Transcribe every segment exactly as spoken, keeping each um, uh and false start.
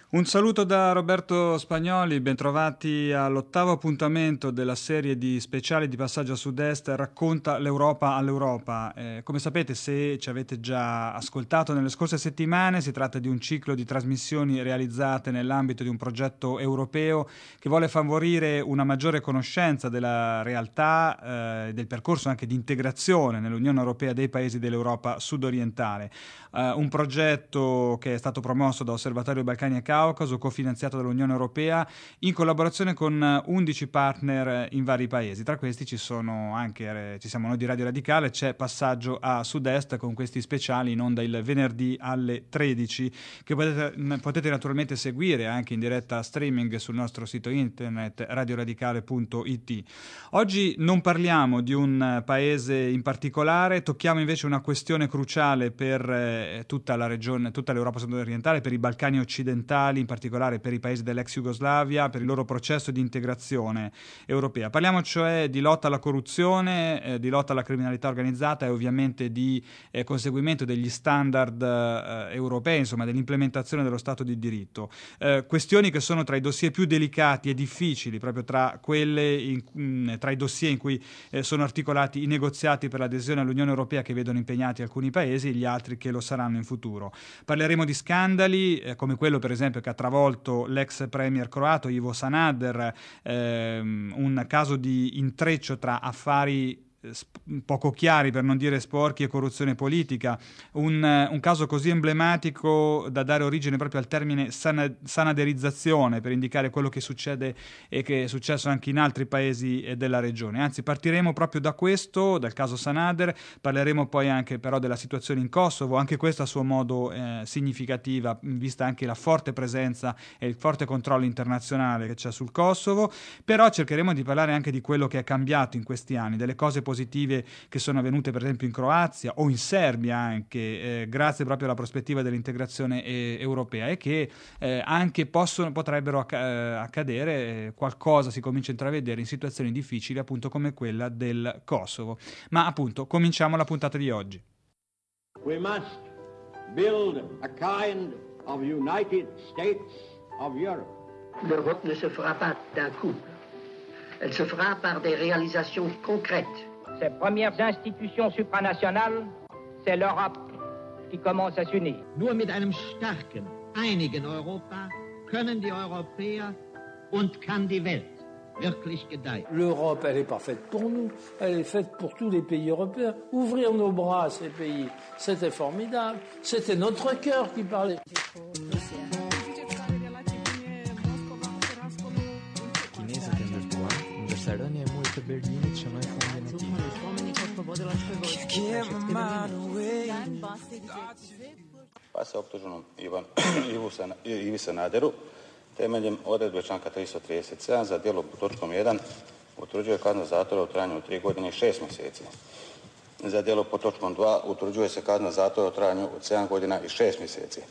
Un saluto da Roberto Spagnoli, bentrovati all'ottavo appuntamento della serie di speciali di Passaggio a Sud-Est Racconta l'Europa all'Europa. Eh, come sapete, se ci avete già ascoltato nelle scorse settimane, si tratta di un ciclo di trasmissioni realizzate nell'ambito di un progetto europeo che vuole favorire una maggiore conoscenza della realtà e eh, del percorso anche di integrazione nell'Unione Europea dei paesi dell'Europa sudorientale. Eh, un progetto che è stato promosso da Osservatorio Balcani e Caucaso, cofinanziato dall'Unione Europea in collaborazione con undici partner in vari paesi. Tra questi ci sono anche, ci siamo noi di Radio Radicale, c'è Passaggio a Sud-Est con questi speciali in onda il venerdì alle tredici che potete, potete naturalmente seguire anche in diretta streaming sul nostro sito internet radioradicale punto it. Oggi non parliamo di un paese in particolare, tocchiamo invece una questione cruciale per eh, tutta la regione, tutta l'Europa sudorientale, per i Balcani occidentali, in particolare per i paesi dell'ex Jugoslavia, per il loro processo di integrazione europea. Parliamo cioè di lotta alla corruzione, eh, di lotta alla criminalità organizzata e ovviamente di eh, conseguimento degli standard eh, europei, insomma dell'implementazione dello Stato di diritto. Eh, questioni che sono tra i dossier più delicati e difficili, proprio tra quelle in, mh, tra i dossier in cui eh, sono articolati i negoziati per l'adesione all'Unione Europea che vedono impegnati alcuni paesi e gli altri che lo saranno in futuro. Parleremo di scandali eh, come quello per esempio che ha travolto l'ex premier croato Ivo Sanader, ehm, un caso di intreccio tra affari poco chiari, per non dire sporchi, e corruzione politica, un, un caso così emblematico da dare origine proprio al termine sana, sanaderizzazione per indicare quello che succede e che è successo anche in altri paesi della regione. Anzi, partiremo proprio da questo, dal caso Sanader, parleremo poi anche però della situazione in Kosovo, anche questa a suo modo eh, significativa, vista anche la forte presenza e il forte controllo internazionale che c'è sul Kosovo, però cercheremo di parlare anche di quello che è cambiato in questi anni, delle cose positive che sono avvenute per esempio in Croazia o in Serbia anche, eh, grazie proprio alla prospettiva dell'integrazione eh, europea e che eh, anche possono, potrebbero acc- accadere, eh, qualcosa si comincia a intravedere in situazioni difficili appunto come quella del Kosovo. Ma appunto cominciamo la puntata di oggi. We must build a kind of United States of Europe. L'Europe ne se fera pas d'un coup. Elle se fera par des réalisations concrètes. Ces premières institutions supranationales, c'est l'Europe qui commence à s'unir. Nur mit einem starken, einigen Europa können die Europäer und kann die Welt wirklich gedeihen. L'Europe, elle n'est pas faite pour nous, elle est faite pour tous les pays européens. Ouvrir nos bras à ces pays, c'était formidable. C'était notre cœur qui parlait. Pa se optuženom Ivan, Ivu San, Ivi Sanaderu temeljem odredbe članka tristo trideset sedam za djelo pod točkom jedan utvrđuje kaznu zatvora u trajanju od tri godine i šest mjeseci. Za djelo pod točkom dva utvrđuje se kazna zatvora u trajanju od sedam godina i šest mjeseci.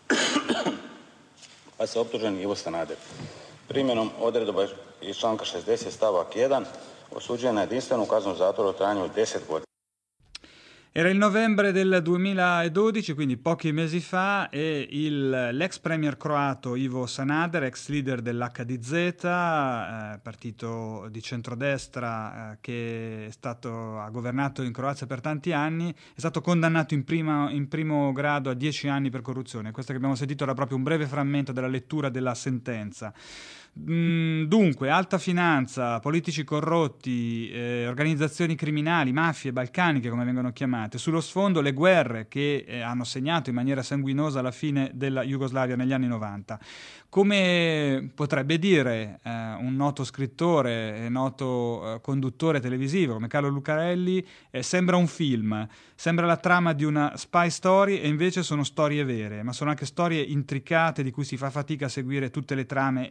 Pa se optužen Ivo Sanader primjenom odredba iz članka šezdeset stavak jedan osuđuje na jedinstvenu kaznu zatvora u trajanju od deset godina. Era il novembre del duemiladodici, quindi pochi mesi fa, e il, l'ex premier croato Ivo Sanader, ex leader dell'H D Z, eh, partito di centrodestra eh, che è stato, ha governato in Croazia per tanti anni, è stato condannato in, prima, in primo grado a dieci anni per corruzione. Questo che abbiamo sentito era proprio un breve frammento della lettura della sentenza. Dunque, alta finanza, politici corrotti, eh, organizzazioni criminali, mafie balcaniche come vengono chiamate, sullo sfondo le guerre che eh, hanno segnato in maniera sanguinosa la fine della Jugoslavia negli anni novanta. Come potrebbe dire eh, un noto scrittore e noto eh, conduttore televisivo come Carlo Lucarelli, eh, sembra un film, sembra la trama di una spy story e invece sono storie vere, ma sono anche storie intricate di cui si fa fatica a seguire tutte le trame per poi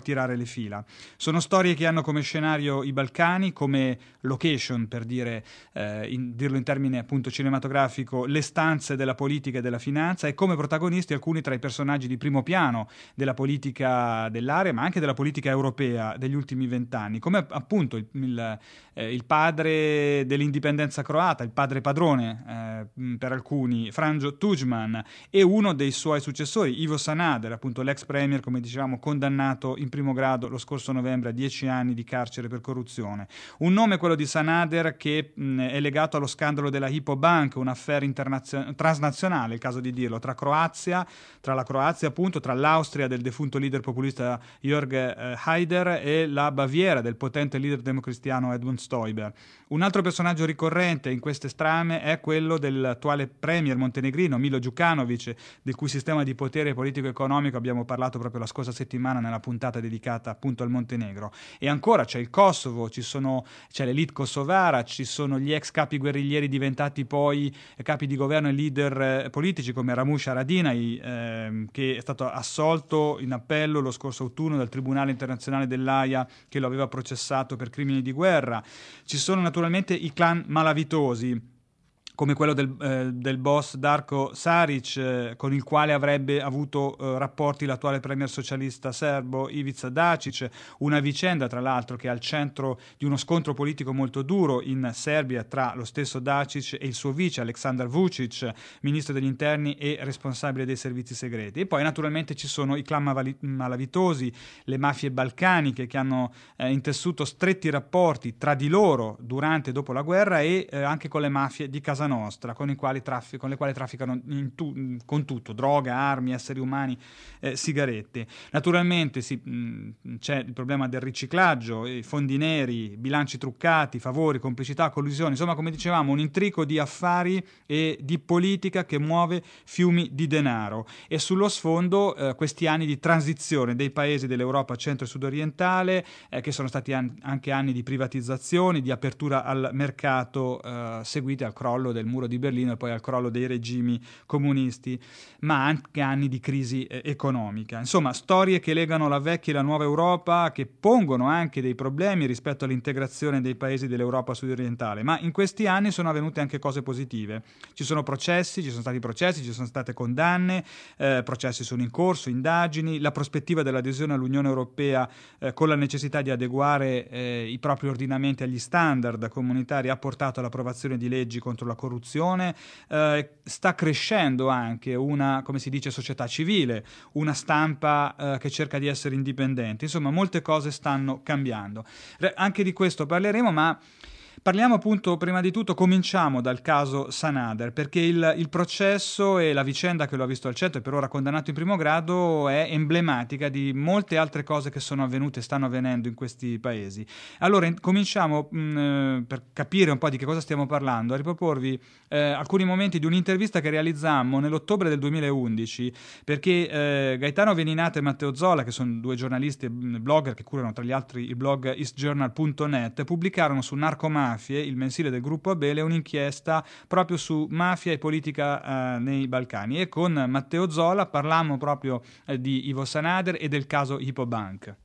tirare le fila. Sono storie che hanno come scenario i Balcani, come location, per dire, eh, in, dirlo in termine appunto cinematografico, le stanze della politica e della finanza, e come protagonisti alcuni tra i personaggi di primo piano della politica dell'area, ma anche della politica europea degli ultimi vent'anni, come appunto il, il, eh, il padre dell'indipendenza croata, il padre padrone eh, per alcuni, Franjo Tuđman, e uno dei suoi successori, Ivo Sanader, appunto l'ex premier, come dicevamo, condannato in primo grado lo scorso novembre a dieci anni di carcere per corruzione. Un nome, quello di Sanader, che mh, è legato allo scandalo della Hypo Bank, un affare internazio- transnazionale, il caso di dirlo, tra Croazia, tra la Croazia appunto, tra l'Austria del defunto leader populista Jörg eh, Haider e la Baviera del potente leader democristiano Edmund Stoiber. Un altro personaggio ricorrente in queste strame è quello dell'attuale premier montenegrino Milo Đukanović, del cui sistema di potere politico-economico abbiamo parlato proprio la scorsa settimana nella puntata dedicata appunto al Montenegro. E ancora c'è il Kosovo, ci sono, c'è l'elite kosovara, ci sono gli ex capi guerriglieri diventati poi capi di governo e leader eh, politici come Ramush Haradinaj, eh, che è stato assolto in appello lo scorso autunno dal Tribunale internazionale dell'Aia, che lo aveva processato per crimini di guerra. Ci sono naturalmente i clan malavitosi, come quello del, eh, del boss Darko Saric, eh, con il quale avrebbe avuto eh, rapporti l'attuale premier socialista serbo Ivica Dačić, una vicenda tra l'altro che è al centro di uno scontro politico molto duro in Serbia tra lo stesso Dačić e il suo vice Aleksandar Vučić, ministro degli interni e responsabile dei servizi segreti. E poi naturalmente ci sono i clan mavali- malavitosi, le mafie balcaniche, che hanno eh, intessuto stretti rapporti tra di loro durante e dopo la guerra, e eh, anche con le mafie di casa nostra, con, i quali traffic- con le quali trafficano in tu- con tutto, droga, armi, esseri umani, eh, sigarette. Naturalmente sì, mh, c'è il problema del riciclaggio, i fondi neri, bilanci truccati, favori, complicità, collusioni, insomma, come dicevamo, un intrico di affari e di politica che muove fiumi di denaro. E sullo sfondo eh, questi anni di transizione dei paesi dell'Europa centro e sudorientale, eh, che sono stati an- anche anni di privatizzazioni, di apertura al mercato, eh, seguiti al crollo del muro di Berlino e poi al crollo dei regimi comunisti, ma anche anni di crisi eh, economica. Insomma, storie che legano la vecchia e la nuova Europa, che pongono anche dei problemi rispetto all'integrazione dei paesi dell'Europa sudorientale, ma in questi anni sono avvenute anche cose positive. Ci sono processi, ci sono stati processi, ci sono state condanne, eh, processi sono in corso, indagini, la prospettiva dell'adesione all'Unione Europea eh, con la necessità di adeguare eh, i propri ordinamenti agli standard comunitari ha portato all'approvazione di leggi contro la corruzione, eh, sta crescendo anche una, come si dice, società civile, una stampa eh, che cerca di essere indipendente. Insomma, molte cose stanno cambiando. Re- anche di questo parleremo, ma parliamo appunto, prima di tutto, cominciamo dal caso Sanader, perché il, il processo e la vicenda che lo ha visto al centro e per ora condannato in primo grado è emblematica di molte altre cose che sono avvenute e stanno avvenendo in questi paesi. Allora, in, cominciamo, mh, per capire un po' di che cosa stiamo parlando, a riproporvi eh, alcuni momenti di un'intervista che realizzammo nell'ottobre del duemilaundici, perché eh, Gaetano Veninata e Matteo Zola, che sono due giornalisti e blogger che curano tra gli altri il blog east journal punto net, pubblicarono su Narcomafie, il mensile del gruppo Abele, un'inchiesta proprio su mafia e politica eh, nei Balcani, e con Matteo Zola parlammo proprio eh, di Ivo Sanader e del caso Hypo Bank.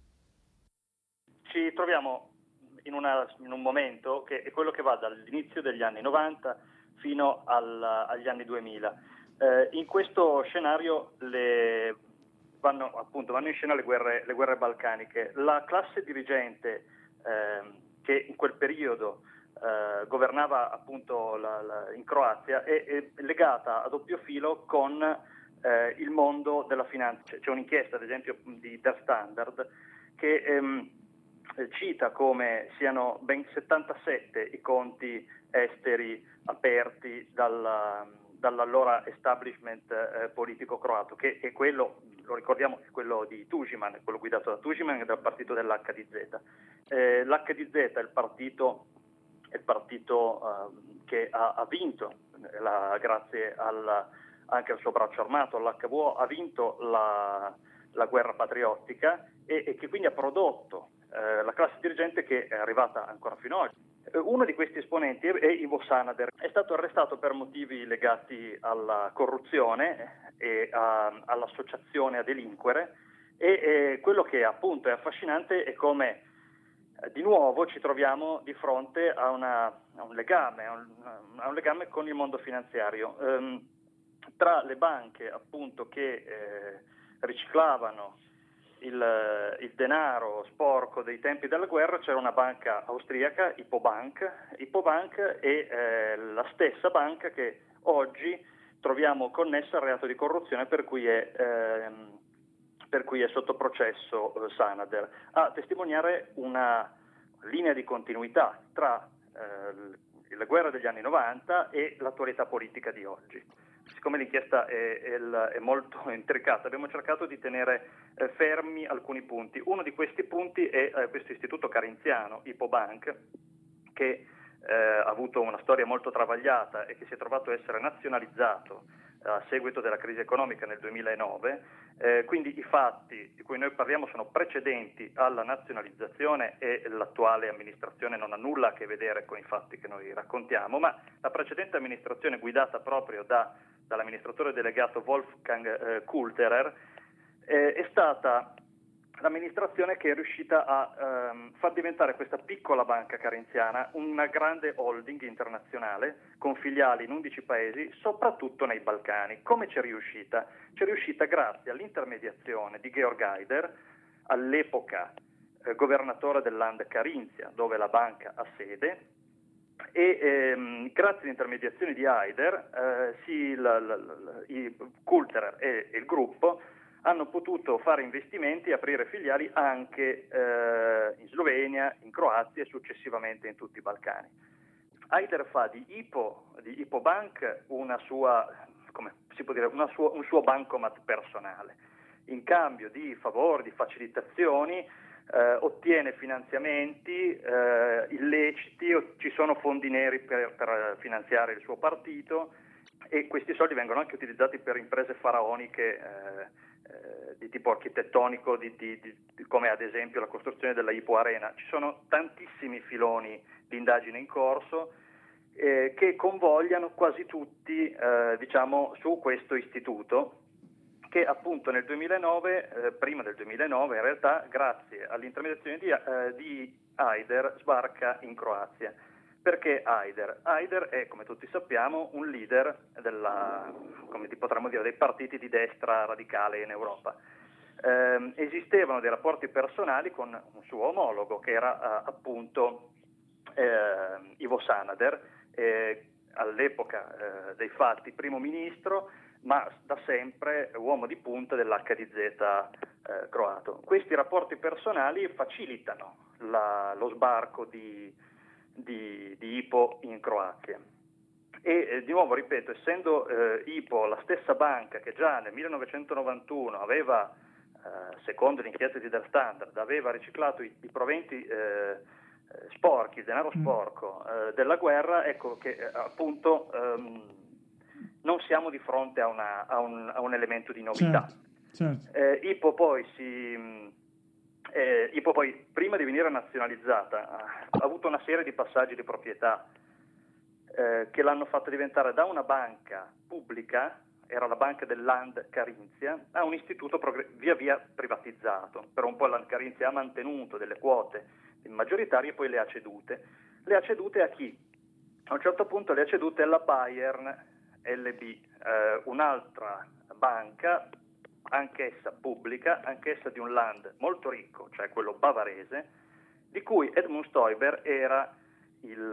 Ci troviamo in, una, in un momento che è quello che va dall'inizio degli anni novanta fino al, agli anni duemila. Eh, in questo scenario le, vanno, appunto, vanno in scena le guerre, le guerre balcaniche. La classe dirigente eh, che in quel periodo eh, governava appunto la, la, in Croazia è, è legata a doppio filo con eh, il mondo della finanza. C'è un'inchiesta, ad esempio, di Der Standard che ehm, cita come siano ben settantasette i conti esteri aperti dalla, dall'allora establishment eh, politico croato, che è quello, lo ricordiamo, è quello di Tuđman, quello guidato da Tuđman e dal partito dell'H D Z. Eh, L'H D Z è il partito, è il partito eh, che ha, ha vinto, la, grazie al, anche al suo braccio armato, all'H V O, ha vinto la, la guerra patriottica e, e che quindi ha prodotto eh, la classe dirigente che è arrivata ancora fino ad oggi. Uno di questi esponenti è Ivo Sanader, è stato arrestato per motivi legati alla corruzione e a, all'associazione a delinquere E eh, quello che appunto è affascinante è come eh, di nuovo ci troviamo di fronte a, una, a, un legame, a, un, a un legame con il mondo finanziario. Um, tra le banche appunto che eh, riciclavano il, il denaro sporco dei tempi della guerra c'era una banca austriaca, Hypobank, Hypobank e eh, la stessa banca che oggi troviamo connessa al reato di corruzione per cui è... Ehm, per cui è sotto processo eh, Sanader, a testimoniare una linea di continuità tra eh, la guerra degli anni novanta e l'attualità politica di oggi. Siccome l'inchiesta è, è, è molto intricata, abbiamo cercato di tenere eh, fermi alcuni punti. Uno di questi punti è eh, questo istituto carinziano, Hypobank, che eh, ha avuto una storia molto travagliata e che si è trovato a essere nazionalizzato a seguito della crisi economica nel duemilanove, eh, quindi i fatti di cui noi parliamo sono precedenti alla nazionalizzazione e l'attuale amministrazione non ha nulla a che vedere con i fatti che noi raccontiamo, ma la precedente amministrazione guidata proprio da, dall'amministratore delegato Wolfgang eh, Kulterer eh, è stata l'amministrazione che è riuscita a ehm, far diventare questa piccola banca carinziana una grande holding internazionale con filiali in undici paesi, soprattutto nei Balcani. Come c'è riuscita? C'è riuscita grazie all'intermediazione di Georg Haider, all'epoca eh, governatore del Land Carinzia, dove la banca ha sede, e ehm, grazie all'intermediazione di Haider eh, sì, la, la, la, i Kulterer e, e il gruppo hanno potuto fare investimenti e aprire filiali anche eh, in Slovenia, in Croazia e successivamente in tutti i Balcani. Haider fa di Hypo, di Hypobank una sua, come si può dire, una sua, un suo bancomat personale. In cambio di favori, di facilitazioni, eh, ottiene finanziamenti eh, illeciti, o ci sono fondi neri per, per finanziare il suo partito e questi soldi vengono anche utilizzati per imprese faraoniche eh, Eh, di tipo architettonico, di, di, di, come ad esempio la costruzione della Hypo Arena. Ci sono tantissimi filoni di indagine in corso eh, che convogliano quasi tutti eh, diciamo, su questo istituto che appunto nel duemilanove, eh, prima del duemilanove in realtà, grazie all'intermediazione di, eh, di Haider, sbarca in Croazia. Perché Haider? Haider è, come tutti sappiamo, un leader della, come potremmo dire, dei partiti di destra radicale in Europa. Eh, esistevano dei rapporti personali con un suo omologo, che era eh, appunto eh, Ivo Sanader, eh, all'epoca eh, dei fatti primo ministro, ma da sempre uomo di punta dell'H D Z eh, croato. Questi rapporti personali facilitano la, lo sbarco di Di, di Hypo in Croazia e eh, di nuovo ripeto, essendo eh, Hypo la stessa banca che già nel millenovecentonovantuno aveva eh, secondo l'inchiesta di Der Standard aveva riciclato i, i proventi eh, sporchi, il denaro sporco eh, della guerra, ecco che eh, appunto ehm, non siamo di fronte a, una, a, un, a un elemento di novità. Certo, certo. Eh, Hypo poi si Eh, Hypo poi, prima di venire nazionalizzata, ha avuto una serie di passaggi di proprietà eh, che l'hanno fatta diventare da una banca pubblica, era la banca del Land Carinzia, a un istituto progr- via via privatizzato. Per un po' il Land Carinzia ha mantenuto delle quote maggioritarie e poi le ha cedute. Le ha cedute a chi? A un certo punto le ha cedute alla Bayern L B, eh, un'altra banca anch'essa pubblica, anch'essa di un land molto ricco, cioè quello bavarese, di cui Edmund Stoiber era il,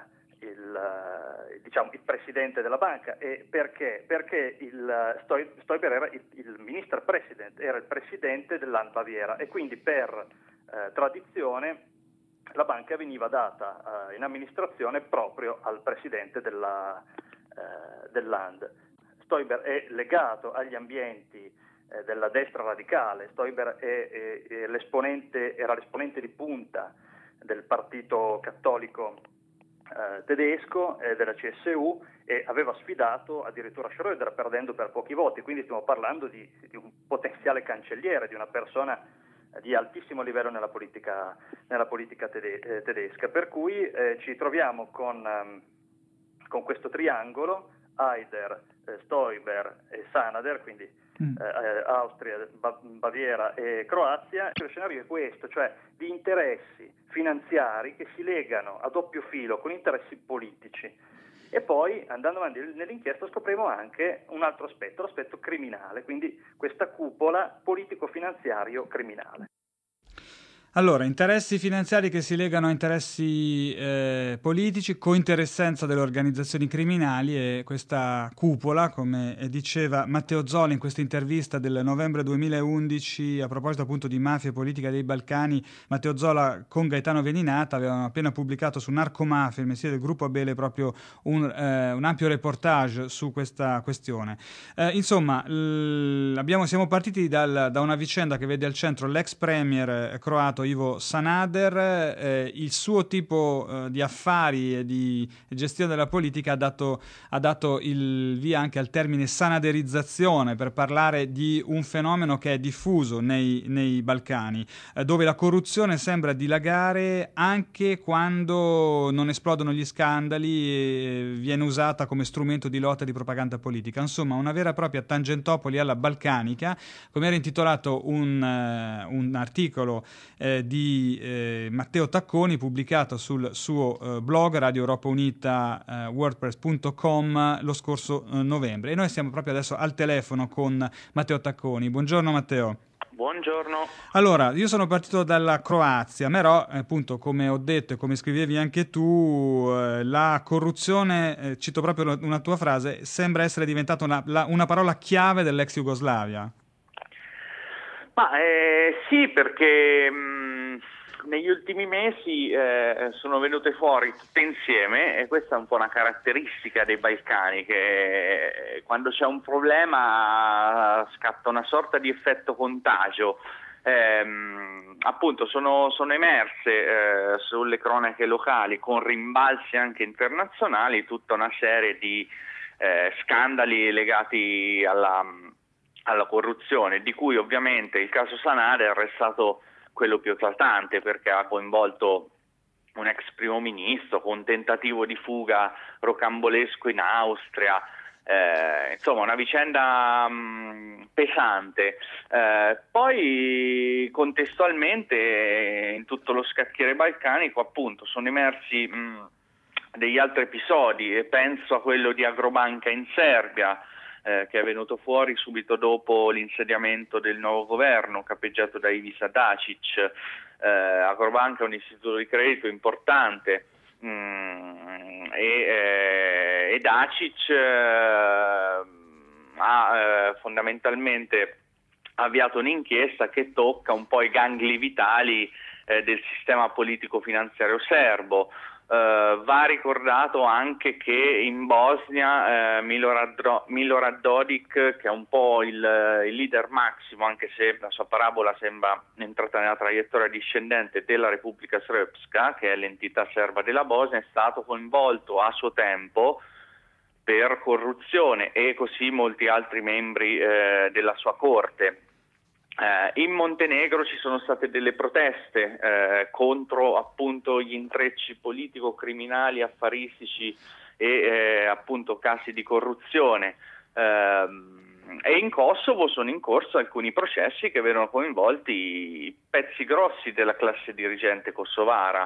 il, diciamo, il presidente della banca. E perché? Perché il Stoiber era il, il minister president, era il presidente del Land Baviera e quindi per eh, tradizione la banca veniva data eh, in amministrazione proprio al presidente della, eh, del Land. Stoiber è legato agli ambienti della destra radicale. Stoiber è, è, è l'esponente, era l'esponente di punta del partito cattolico eh, tedesco, eh, della C S U, e aveva sfidato addirittura Schröder perdendo per pochi voti, quindi stiamo parlando di, di un potenziale cancelliere, di una persona di altissimo livello nella politica, nella politica tede, eh, tedesca, per cui eh, ci troviamo con, um, con questo triangolo, Haider, eh, Stoiber e Sanader, quindi mm. eh, Austria, Baviera e Croazia. Lo scenario è questo, cioè di interessi finanziari che si legano a doppio filo con interessi politici. E poi, andando avanti nell'inchiesta, scopriamo anche un altro aspetto, l'aspetto criminale, quindi questa cupola politico-finanziario criminale. Allora, interessi finanziari che si legano a interessi eh, politici, cointeressenza delle organizzazioni criminali e questa cupola, come diceva Matteo Zola in questa intervista del novembre duemilaundici a proposito appunto di mafia e politica dei Balcani. Matteo Zola con Gaetano Veninata avevano appena pubblicato su Narcomafia, il mestiere del gruppo Abele, proprio un, eh, un ampio reportage su questa questione. Eh, insomma, l- abbiamo, siamo partiti dal, da una vicenda che vede al centro l'ex premier croato Ivo Sanader. Eh, il suo tipo eh, di affari e di gestione della politica ha dato, ha dato il via anche al termine sanaderizzazione per parlare di un fenomeno che è diffuso nei, nei Balcani, eh, dove la corruzione sembra dilagare anche quando non esplodono gli scandali e viene usata come strumento di lotta e di propaganda politica. Insomma, una vera e propria Tangentopoli alla balcanica, come era intitolato un, uh, un articolo eh, di eh, Matteo Tacconi pubblicato sul suo eh, blog Radio Europa Unita eh, wordpress punto com lo scorso eh, novembre. E noi siamo proprio adesso al telefono con Matteo Tacconi. Buongiorno Matteo. Buongiorno. Allora, io sono partito dalla Croazia, però appunto, come ho detto e come scrivevi anche tu, eh, la corruzione, eh, cito proprio una tua frase, sembra essere diventata una, la, una parola chiave dell'ex Jugoslavia. Ma eh, sì, perché mh, negli ultimi mesi eh, sono venute fuori tutte insieme, e questa è un po' una caratteristica dei Balcani, che quando c'è un problema scatta una sorta di effetto contagio. Eh, appunto sono, sono emerse eh, sulle cronache locali, con rimbalzi anche internazionali, tutta una serie di eh, scandali legati alla alla corruzione, di cui ovviamente il caso Sanader è stato quello più eclatante, perché ha coinvolto un ex primo ministro con un tentativo di fuga rocambolesco in Austria, eh, insomma una vicenda mh, pesante. Eh, poi contestualmente in tutto lo scacchiere balcanico appunto sono emersi mh, degli altri episodi, e penso a quello di Agrobanca in Serbia, Eh, che è venuto fuori subito dopo l'insediamento del nuovo governo capeggiato da Ivica Dačić. Eh, Agrobanca è un istituto di credito importante mh, e, eh, e Dačić eh, ha eh, fondamentalmente avviato un'inchiesta che tocca un po' i gangli vitali eh, del sistema politico-finanziario serbo. Uh, va ricordato anche che in Bosnia uh, Milorad, Milorad Dodik, che è un po' il, il leader massimo, anche se la sua parabola sembra entrata nella traiettoria discendente della Repubblica Srpska, che è l'entità serba della Bosnia, è stato coinvolto a suo tempo per corruzione, e così molti altri membri uh, della sua corte. Eh, in Montenegro ci sono state delle proteste eh, contro appunto gli intrecci politico-criminali, affaristici e eh, appunto casi di corruzione. Eh, e in Kosovo sono in corso alcuni processi che vedono coinvolti pezzi grossi della classe dirigente kosovara,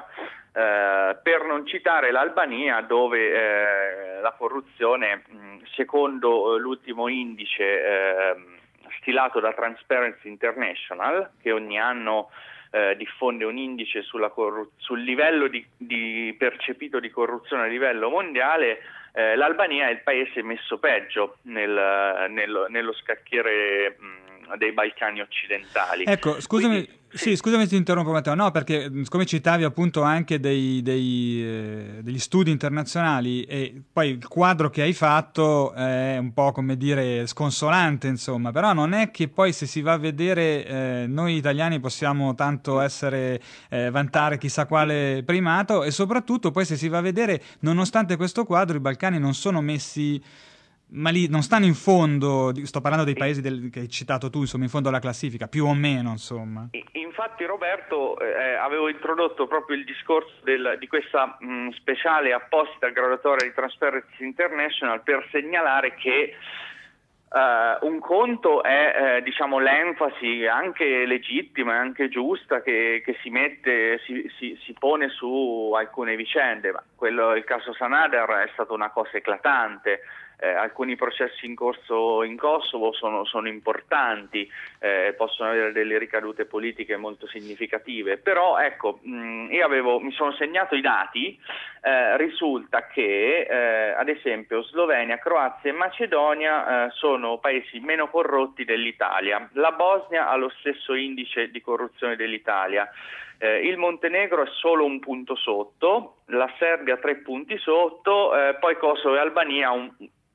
eh, per non citare l'Albania, dove eh, la corruzione, mh, secondo l'ultimo indice eh, stilato da Transparency International, che ogni anno eh, diffonde un indice sulla corru- sul livello di, di percepito di corruzione a livello mondiale, eh, l'Albania è il paese messo peggio nel, nel, nello scacchiere mh, dei Balcani occidentali. Ecco, scusami, Quindi, sì, scusami se ti interrompo Matteo, no, perché come citavi appunto anche dei, dei, eh, degli studi internazionali, e poi il quadro che hai fatto è un po', come dire, sconsolante, insomma, però non è che poi, se si va a vedere, eh, noi italiani possiamo tanto essere, eh, vantare chissà quale primato, e soprattutto poi, se si va a vedere, nonostante questo quadro, i Balcani non sono messi, ma lì non stanno in fondo, sto parlando dei paesi del, che hai citato tu, insomma, in fondo alla classifica, più o meno, insomma. Infatti, Roberto, eh, avevo introdotto proprio il discorso del, di questa mh, speciale apposita graduatoria di Transparency International per segnalare che Uh, un conto è eh, diciamo l'enfasi anche legittima e anche giusta che, che si mette, si, si, si pone su alcune vicende, ma quello, il caso Sanader è stata una cosa eclatante. Eh, alcuni processi in corso in Kosovo sono, sono importanti, eh, possono avere delle ricadute politiche molto significative, però ecco, mh, io avevo, mi sono segnato i dati, eh, risulta che eh, ad esempio Slovenia, Croazia e Macedonia eh, sono paesi meno corrotti dell'Italia, la Bosnia ha lo stesso indice di corruzione dell'Italia. Eh, il Montenegro è solo un punto sotto, la Serbia tre punti sotto, eh, poi Kosovo e Albania un,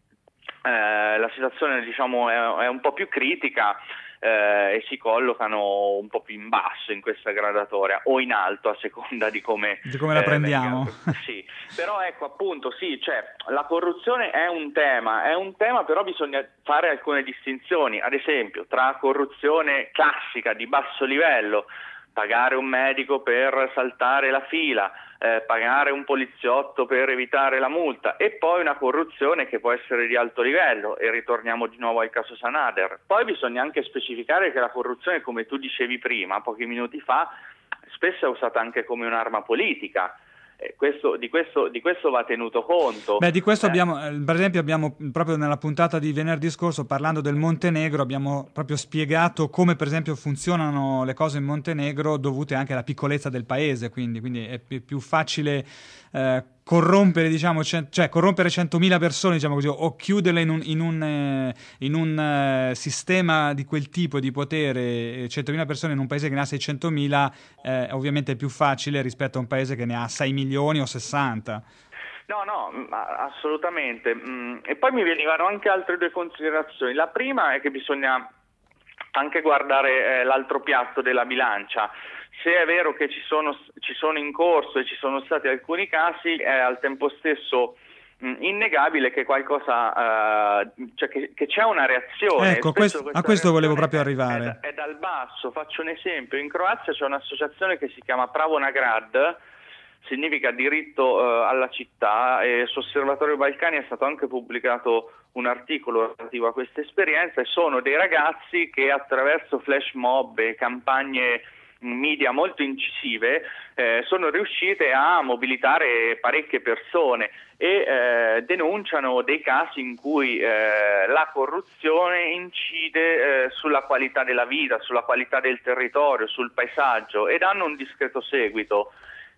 eh, la situazione diciamo è, è un po' più critica eh, e si collocano un po' più in basso in questa gradatoria o in alto a seconda di come, di come la eh, prendiamo. venga. Sì, però ecco appunto sì, cioè la corruzione è un tema, è un tema però bisogna fare alcune distinzioni, ad esempio tra corruzione classica di basso livello, pagare un medico per saltare la fila, eh, pagare un poliziotto per evitare la multa e poi una corruzione che può essere di alto livello e ritorniamo di nuovo al caso Sanader. Poi bisogna anche specificare che la corruzione, come tu dicevi prima, pochi minuti fa, spesso è usata anche come un'arma politica. Eh, questo, di, questo, di questo va tenuto conto. Beh, di questo eh. abbiamo, per esempio, abbiamo proprio nella puntata di venerdì scorso, parlando del Montenegro, abbiamo proprio spiegato come, per esempio, funzionano le cose in Montenegro dovute anche alla piccolezza del paese, quindi, quindi è più, più facile eh, corrompere, diciamo, c- cioè corrompere centomila persone, diciamo così, o chiuderle in un, in un, eh, in un eh, sistema di quel tipo di potere, centomila persone in un paese che ne ha seicentomila, eh, ovviamente è più facile rispetto a un paese che ne ha sei milioni o sessanta. No, no, assolutamente. E poi mi venivano anche altre due considerazioni. La prima è che bisogna anche guardare eh, l'altro piatto della bilancia. Se è vero che ci sono, ci sono in corso e ci sono stati alcuni casi, è al tempo stesso mh, innegabile che qualcosa, uh, cioè che, che c'è una reazione. Ecco, questo, a questo volevo proprio arrivare. È, è, è dal basso. Faccio un esempio. In Croazia c'è un'associazione che si chiama Pravo na grad, significa diritto uh, alla città, e su Osservatorio Balcani è stato anche pubblicato un articolo relativo a questa esperienza, e sono dei ragazzi che attraverso flash mob e campagne media molto incisive eh, sono riuscite a mobilitare parecchie persone e eh, denunciano dei casi in cui eh, la corruzione incide eh, sulla qualità della vita, sulla qualità del territorio, sul paesaggio, ed hanno un discreto seguito.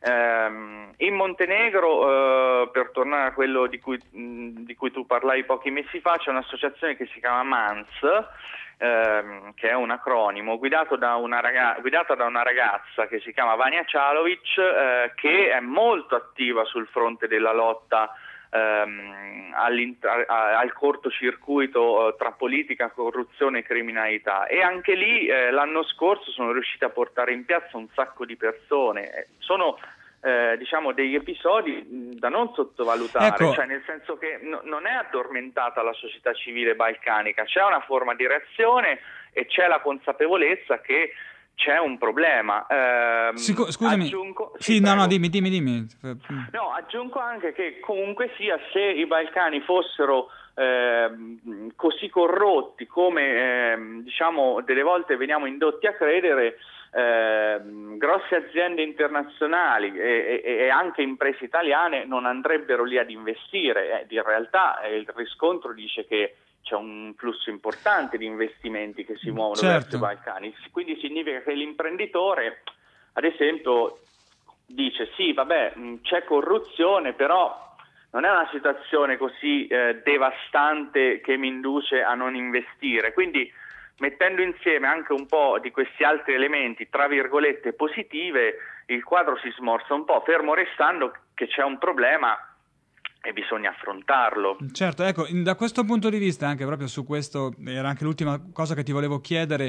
In Montenegro, eh, per tornare a quello di cui, mh, di cui tu parlavi pochi mesi fa, c'è un'associazione che si chiama MANS, ehm, che è un acronimo, guidato da una raga- guidata da una ragazza che si chiama Vanja Čalović, eh, che è molto attiva sul fronte della lotta ehm, al cortocircuito eh, tra politica, corruzione e criminalità, e anche lì eh, l'anno scorso sono riusciti a portare in piazza un sacco di persone. Sono Eh, diciamo degli episodi da non sottovalutare, ecco. Cioè nel senso che no, non è addormentata la società civile balcanica, c'è una forma di reazione e c'è la consapevolezza che c'è un problema. Eh, Sic- scusami, aggiungo, sì, sì, no, prego. no, dimmi, dimmi, dimmi. No, aggiungo anche che comunque sia, se i Balcani fossero eh, così corrotti come eh, diciamo delle volte veniamo indotti a credere, Eh, grosse aziende internazionali e, e, e anche imprese italiane non andrebbero lì ad investire. Eh, in realtà eh, il riscontro dice che c'è un flusso importante di investimenti che si muovono certo. verso i Balcani, quindi significa che l'imprenditore, ad esempio, dice sì, vabbè, c'è corruzione, però non è una situazione così eh, devastante che mi induce a non investire. Quindi, mettendo insieme anche un po' di questi altri elementi, tra virgolette, positive, il quadro si smorza un po', fermo restando che c'è un problema e bisogna affrontarlo. Certo, ecco, da questo punto di vista, anche proprio su questo, era anche l'ultima cosa che ti volevo chiedere,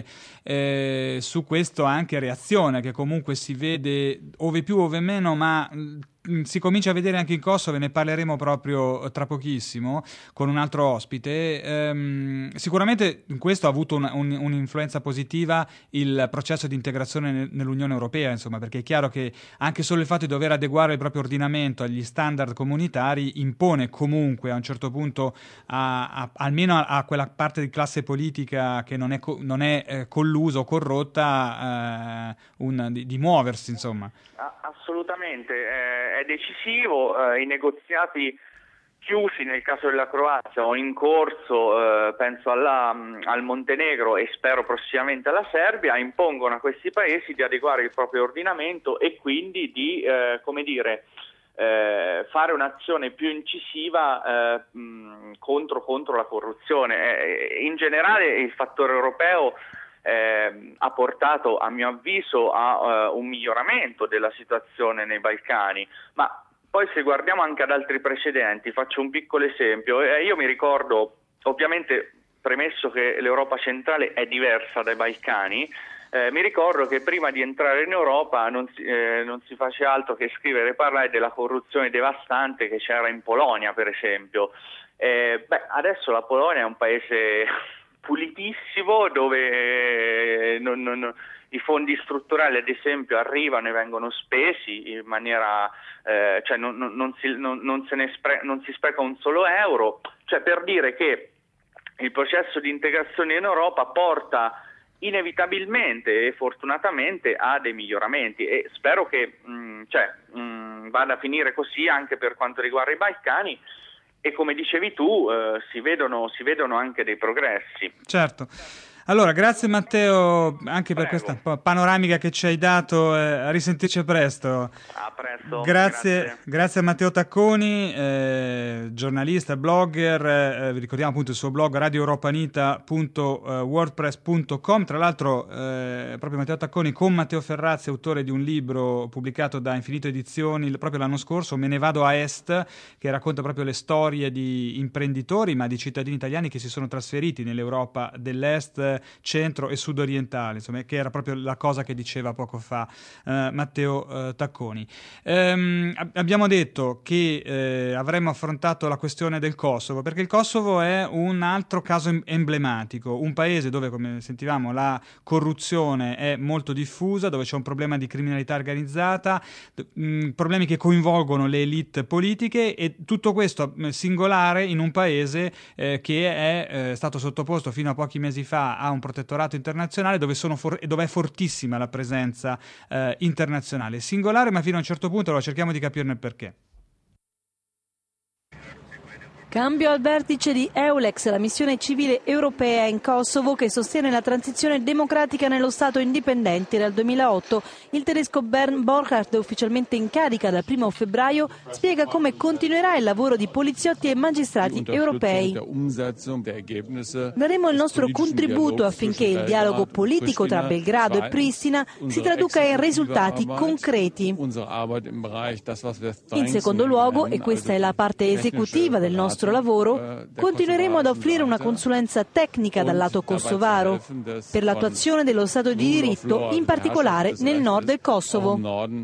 eh, su questo anche reazione, che comunque si vede ove più ove meno, ma si comincia a vedere anche in Kosovo, e ne parleremo proprio tra pochissimo con un altro ospite. Ehm, sicuramente in questo ha avuto un, un, un'influenza positiva il processo di integrazione nell'Unione Europea, insomma, perché è chiaro che anche solo il fatto di dover adeguare il proprio ordinamento agli standard comunitari impone comunque a un certo punto a, a, almeno a, a quella parte di classe politica che non è, co- non è eh, collusa o corrotta eh, un, di, di muoversi, insomma. Assolutamente, eh, è decisivo. Eh, i negoziati chiusi nel caso della Croazia o in corso, eh, penso alla, al Montenegro e spero prossimamente alla Serbia, impongono a questi paesi di adeguare il proprio ordinamento e quindi di, eh, come dire, eh, fare un'azione più incisiva eh, mh, contro, contro la corruzione. Eh, in generale il fattore europeo Eh, ha portato, a mio avviso, a uh, un miglioramento della situazione nei Balcani, ma poi se guardiamo anche ad altri precedenti, faccio un piccolo esempio. Eh, io mi ricordo, ovviamente premesso che l'Europa centrale è diversa dai Balcani, eh, mi ricordo che prima di entrare in Europa non si, eh, non si faceva altro che scrivere e parlare della corruzione devastante che c'era in Polonia, per esempio. Eh, beh, adesso la Polonia è un paese pulitissimo, dove non, non, i fondi strutturali ad esempio arrivano e vengono spesi in maniera, eh, cioè non, non, non, si, non, non, se ne spre- non si spreca un solo euro, cioè per dire che il processo di integrazione in Europa porta inevitabilmente e fortunatamente a dei miglioramenti e spero che mh, cioè, mh, vada a finire così anche per quanto riguarda i Balcani. E come dicevi tu, eh, si vedono, si vedono anche dei progressi. Certo. Allora, grazie Matteo anche Prego. per questa panoramica che ci hai dato, eh, a risentirci presto. A presto. Grazie, grazie. grazie a Matteo Tacconi, eh, giornalista, blogger, eh, vi ricordiamo appunto il suo blog radio europanita punto wordpress punto com. Tra l'altro eh, proprio Matteo Tacconi con Matteo Ferrazzi, autore di un libro pubblicato da Infinito Edizioni proprio l'anno scorso, Me ne vado a Est, che racconta proprio le storie di imprenditori ma di cittadini italiani che si sono trasferiti nell'Europa dell'Est, centro e sud-orientale, insomma, che era proprio la cosa che diceva poco fa eh, Matteo eh, Tacconi. Ehm, abbiamo detto che eh, avremmo affrontato la questione del Kosovo, perché il Kosovo è un altro caso emblematico, un paese dove, come sentivamo, la corruzione è molto diffusa, dove c'è un problema di criminalità organizzata, mh, problemi che coinvolgono le elite politiche, e tutto questo singolare in un paese eh, che è eh, stato sottoposto fino a pochi mesi fa a un protettorato internazionale dove, sono for- dove è fortissima la presenza eh, internazionale. Singolare, ma fino a un certo punto, allora cerchiamo di capirne il perché. Cambio al vertice di Eulex, la missione civile europea in Kosovo che sostiene la transizione democratica nello Stato indipendente dal duemilaotto. Il tedesco Bernd Borchardt, ufficialmente in carica dal primo febbraio, spiega come continuerà il lavoro di poliziotti e magistrati europei. Daremo il nostro contributo affinché il dialogo politico tra Belgrado e Pristina si traduca in risultati concreti. In secondo luogo, e questa è la parte esecutiva del nostro lavoro, continueremo ad offrire una consulenza tecnica dal lato kosovaro per l'attuazione dello Stato di diritto, in particolare nel nord del Kosovo.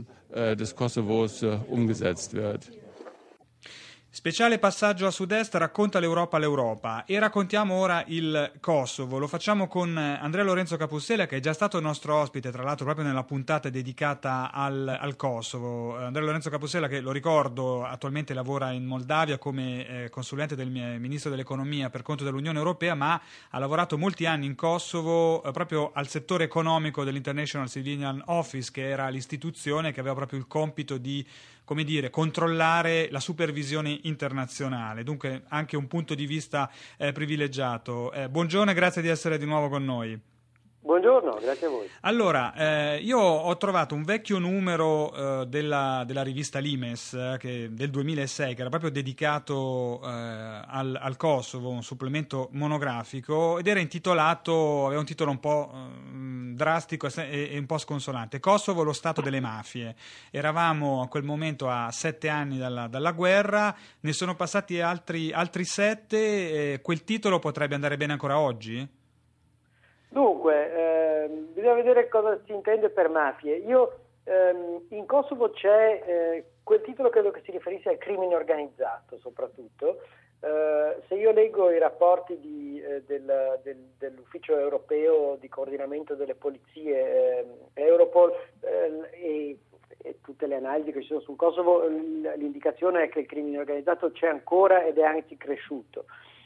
Speciale passaggio a sud-est, racconta l'Europa l'Europa, e raccontiamo ora il Kosovo. Lo facciamo con Andrea Lorenzo Capussela, che è già stato nostro ospite, tra l'altro proprio nella puntata dedicata al, al Kosovo. Andrea Lorenzo Capussela, che lo ricordo attualmente lavora in Moldavia come eh, consulente del ministro dell'economia per conto dell'Unione Europea, ma ha lavorato molti anni in Kosovo eh, proprio al settore economico dell'International Civilian Office, che era l'istituzione che aveva proprio il compito di, come dire, controllare la supervisione internazionale, dunque anche un punto di vista eh, privilegiato. Eh, buongiorno e grazie di essere di nuovo con noi. Buongiorno, grazie a voi. Allora, eh, io ho trovato un vecchio numero eh, della, della rivista Limes eh, che, del duemilasei, che era proprio dedicato eh, al, al Kosovo, un supplemento monografico, ed era intitolato, aveva un titolo un po' eh, drastico e, e un po' sconsolante: Kosovo, lo stato delle mafie. Eravamo a quel momento a sette anni dalla, dalla guerra, ne sono passati altri, altri sette, eh, quel titolo potrebbe andare bene ancora oggi? Dunque, eh, bisogna vedere cosa si intende per mafie. Io ehm, in Kosovo c'è eh, quel titolo, credo che si riferisse al crimine organizzato soprattutto. Uh, se io leggo i rapporti di, eh, del, del, dell'Ufficio Europeo di Coordinamento delle Polizie, eh, Europol, eh, e, e tutte le analisi che ci sono sul Kosovo, l'indicazione è che il crimine organizzato c'è ancora ed è anzi cresciuto.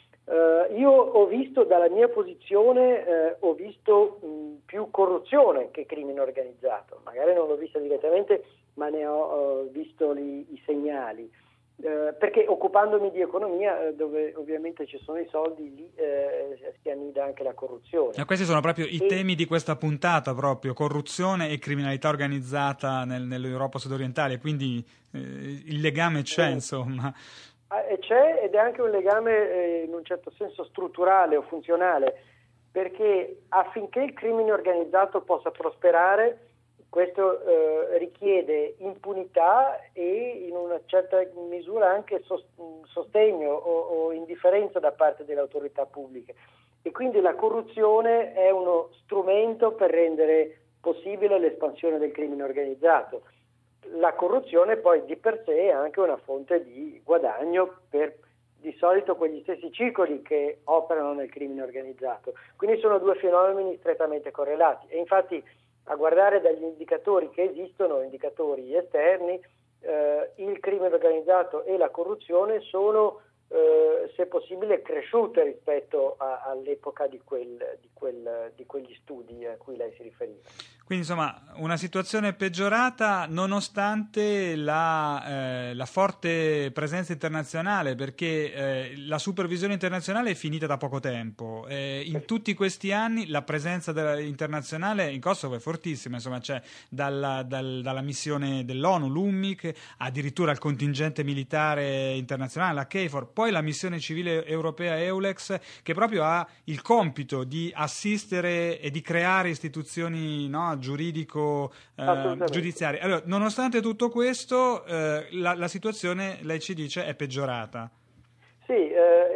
Uh, io ho visto dalla mia posizione, eh, ho visto mh, più corruzione che crimine organizzato, magari non l'ho vista direttamente, ma ne ho, ho visto li, i segnali. Eh, perché occupandomi di economia, eh, dove ovviamente ci sono i soldi, lì eh, si annida anche la corruzione. E questi sono proprio i e... temi di questa puntata, proprio corruzione e criminalità organizzata nel, nell'Europa sudorientale, quindi eh, il legame c'è, eh. insomma. Eh, c'è, ed è anche un legame eh, in un certo senso strutturale o funzionale, perché affinché il crimine organizzato possa prosperare, questo eh, richiede impunità e in una certa misura anche sostegno o, o indifferenza da parte delle autorità pubbliche, e quindi la corruzione è uno strumento per rendere possibile l'espansione del crimine organizzato. La corruzione poi di per sé è anche una fonte di guadagno per di solito quegli stessi circoli che operano nel crimine organizzato, quindi sono due fenomeni strettamente correlati, e infatti a guardare dagli indicatori che esistono, indicatori esterni, eh, il crimine organizzato e la corruzione sono, eh, se possibile, cresciute rispetto a, all'epoca di, quel, di, quel, di quegli studi a cui lei si riferiva. Quindi insomma una situazione peggiorata nonostante la, eh, la forte presenza internazionale, perché eh, la supervisione internazionale è finita da poco tempo. Eh, in tutti questi anni la presenza della, internazionale in Kosovo è fortissima, insomma c'è dalla, dal, dalla missione dell'ONU, l'U N M I C, addirittura il contingente militare internazionale, la KFOR, poi la missione civile europea EULEX, che proprio ha il compito di assistere e di creare istituzioni, no, giuridico eh, giudiziarie. Allora, nonostante tutto questo, eh, la, la situazione, lei ci dice, è peggiorata. Sì, eh,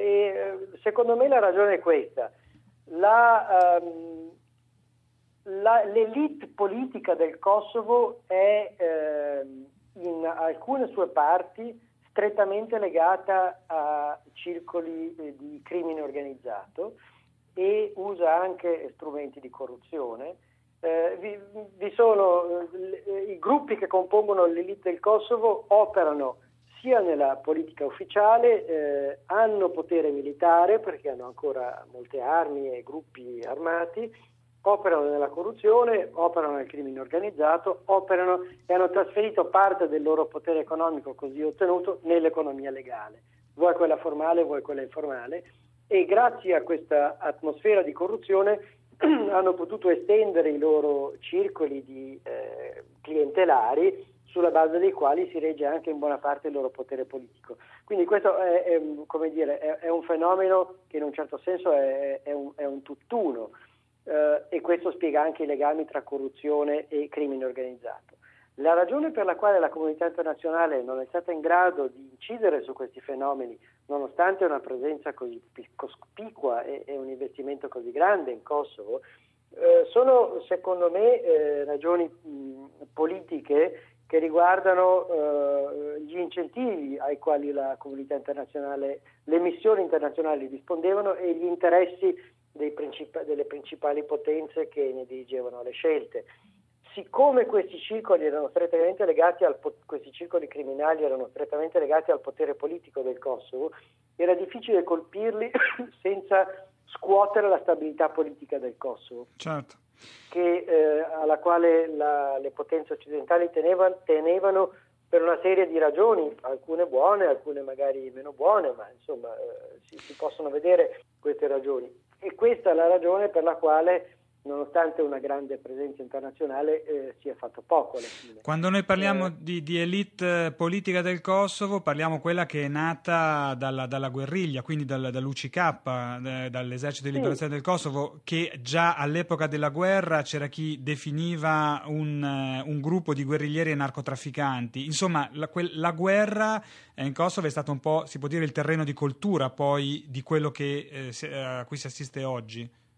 e secondo me la ragione è questa. La, um, la, l'elite politica del Kosovo è eh, in alcune sue parti strettamente legata a circoli di crimine organizzato e usa anche strumenti di corruzione. Eh, vi, vi sono eh, i gruppi che compongono l'elite del Kosovo, operano sia nella politica ufficiale, eh, hanno potere militare perché hanno ancora molte armi e gruppi armati, operano nella corruzione, operano nel crimine organizzato, operano e hanno trasferito parte del loro potere economico così ottenuto nell'economia legale, vuoi quella formale, vuoi quella informale, e grazie a questa atmosfera di corruzione hanno potuto estendere i loro circoli di eh, clientelari, sulla base dei quali si regge anche in buona parte il loro potere politico. Quindi questo è, è, come dire, è, è un fenomeno che in un certo senso è, è, un, è un tutt'uno, eh, e questo spiega anche i legami tra corruzione e crimine organizzato. La ragione per la quale la comunità internazionale non è stata in grado di incidere su questi fenomeni, nonostante una presenza così cospicua e, e un investimento così grande in Kosovo, eh, sono secondo me eh, ragioni mh, politiche che riguardano eh, gli incentivi ai quali la comunità internazionale, le missioni internazionali rispondevano e gli interessi dei princip- delle principali potenze che ne dirigevano le scelte. Siccome questi circoli erano strettamente legati al po- questi circoli criminali erano strettamente legati al potere politico del Kosovo, era difficile colpirli senza scuotere la stabilità politica del Kosovo. Certo. Che, eh, alla quale la, le potenze occidentali teneva, tenevano per una serie di ragioni, alcune buone, alcune magari meno buone, ma insomma eh, si, si possono vedere queste ragioni. E questa è la ragione per la quale, nonostante una grande presenza internazionale, eh, si è fatto poco alla fine. Quando noi parliamo eh, di, di elite politica del Kosovo, parliamo quella che è nata dalla, dall'guerriglia, quindi dal, dall'U C K, eh, dall'esercito di liberazione sì. del Kosovo, che già all'epoca della guerra c'era chi definiva un, un gruppo di guerriglieri e narcotrafficanti. Insomma, la, quel, la guerra in Kosovo è stata un po', si può dire, il terreno di coltura poi di quello che, eh, a cui si assiste oggi. Sì,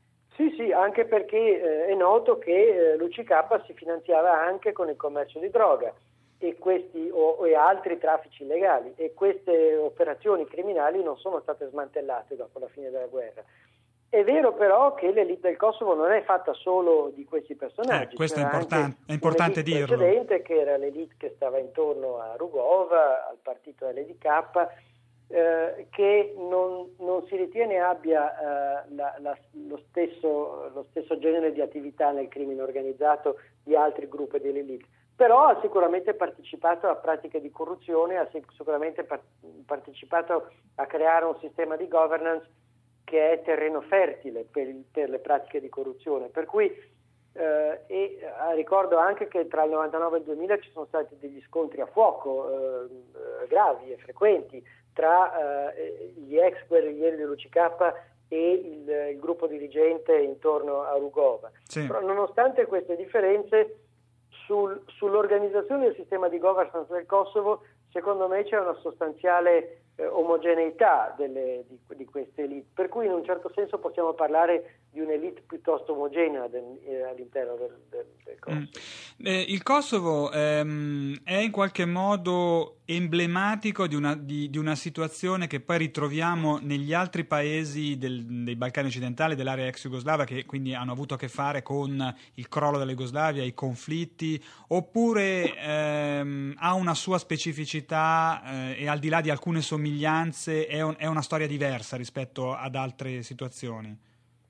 Sì, sì, anche perché eh, è noto che eh, l'U C K si finanziava anche con il commercio di droga e questi o, e altri traffici illegali, e queste operazioni criminali non sono state smantellate dopo la fine della guerra. È vero però che l'elite del Kosovo non è fatta solo di questi personaggi. Eh, questo è, C'era importan- anche è importante un'elite dirlo. precedente, che era l'elite che stava intorno a Rugova, al partito L D K, eh, che non, non si ritiene abbia eh, la, la, lo, stesso, lo stesso genere di attività nel crimine organizzato di altri gruppi dell'elite. Però ha sicuramente partecipato a pratiche di corruzione, ha sicuramente par- partecipato a creare un sistema di governance che è terreno fertile per, il, per le pratiche di corruzione. Per cui eh, e eh, ricordo anche che tra il novantanove e il duemila ci sono stati degli scontri a fuoco eh, gravi e frequenti tra eh, gli ex guerriglieri dell'U C K e il, il gruppo dirigente intorno a Rugova. Sì. Però nonostante queste differenze, sul, sull'organizzazione del sistema di governance del Kosovo, secondo me c'è una sostanziale eh, omogeneità delle, di, di queste elite, per cui in un certo senso possiamo parlare di un'elite piuttosto omogenea del, eh, all'interno del, del, del Kosovo. Mm. Eh, il Kosovo ehm, è in qualche modo emblematico di una, di, di una situazione che poi ritroviamo negli altri paesi del, dei Balcani occidentali, dell'area ex jugoslava, che quindi hanno avuto a che fare con il crollo della Jugoslavia, i conflitti, oppure ehm, ha una sua specificità eh, e al di là di alcune somiglianze è, un, è una storia diversa rispetto ad altre situazioni?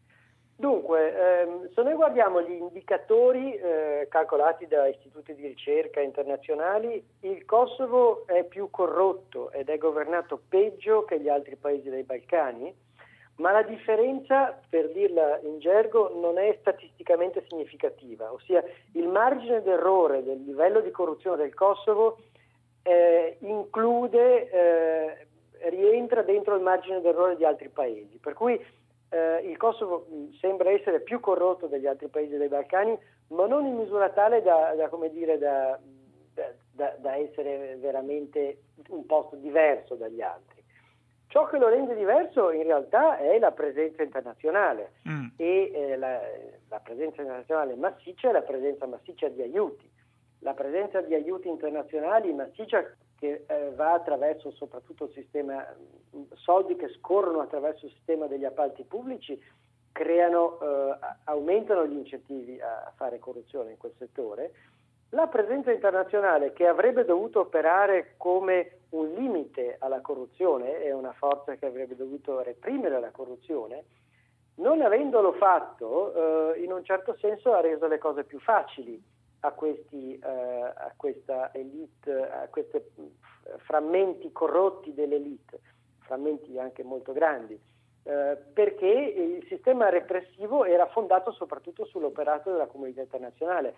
Dunque, ehm, se noi guardiamo gli indicatori eh, calcolati da istituti di ricerca internazionali, il Kosovo è più corrotto ed è governato peggio che gli altri paesi dei Balcani, ma la differenza, per dirla in gergo, non è statisticamente significativa, ossia il margine d'errore del livello di corruzione del Kosovo eh, include, eh, rientra dentro il margine d'errore di altri paesi, per cui Uh, il Kosovo mh, sembra essere più corrotto degli altri paesi dei Balcani, ma non in misura tale da, da, come dire, da, da, da, da essere veramente un posto diverso dagli altri. Ciò che lo rende diverso in realtà è la presenza internazionale mm. e eh, la, la presenza internazionale massiccia e la presenza massiccia di aiuti. La presenza di aiuti internazionali massiccia che eh, va attraverso soprattutto il sistema, soldi che scorrono attraverso il sistema degli appalti pubblici, creano, eh, aumentano gli incentivi a, a fare corruzione in quel settore. La presenza internazionale, che avrebbe dovuto operare come un limite alla corruzione, è una forza che avrebbe dovuto reprimere la corruzione, non avendolo fatto, eh, in un certo senso ha reso le cose più facili a questi eh, a questa elite, a questi frammenti corrotti dell'elite, frammenti anche molto grandi, eh, perché il sistema repressivo era fondato soprattutto sull'operato della comunità internazionale,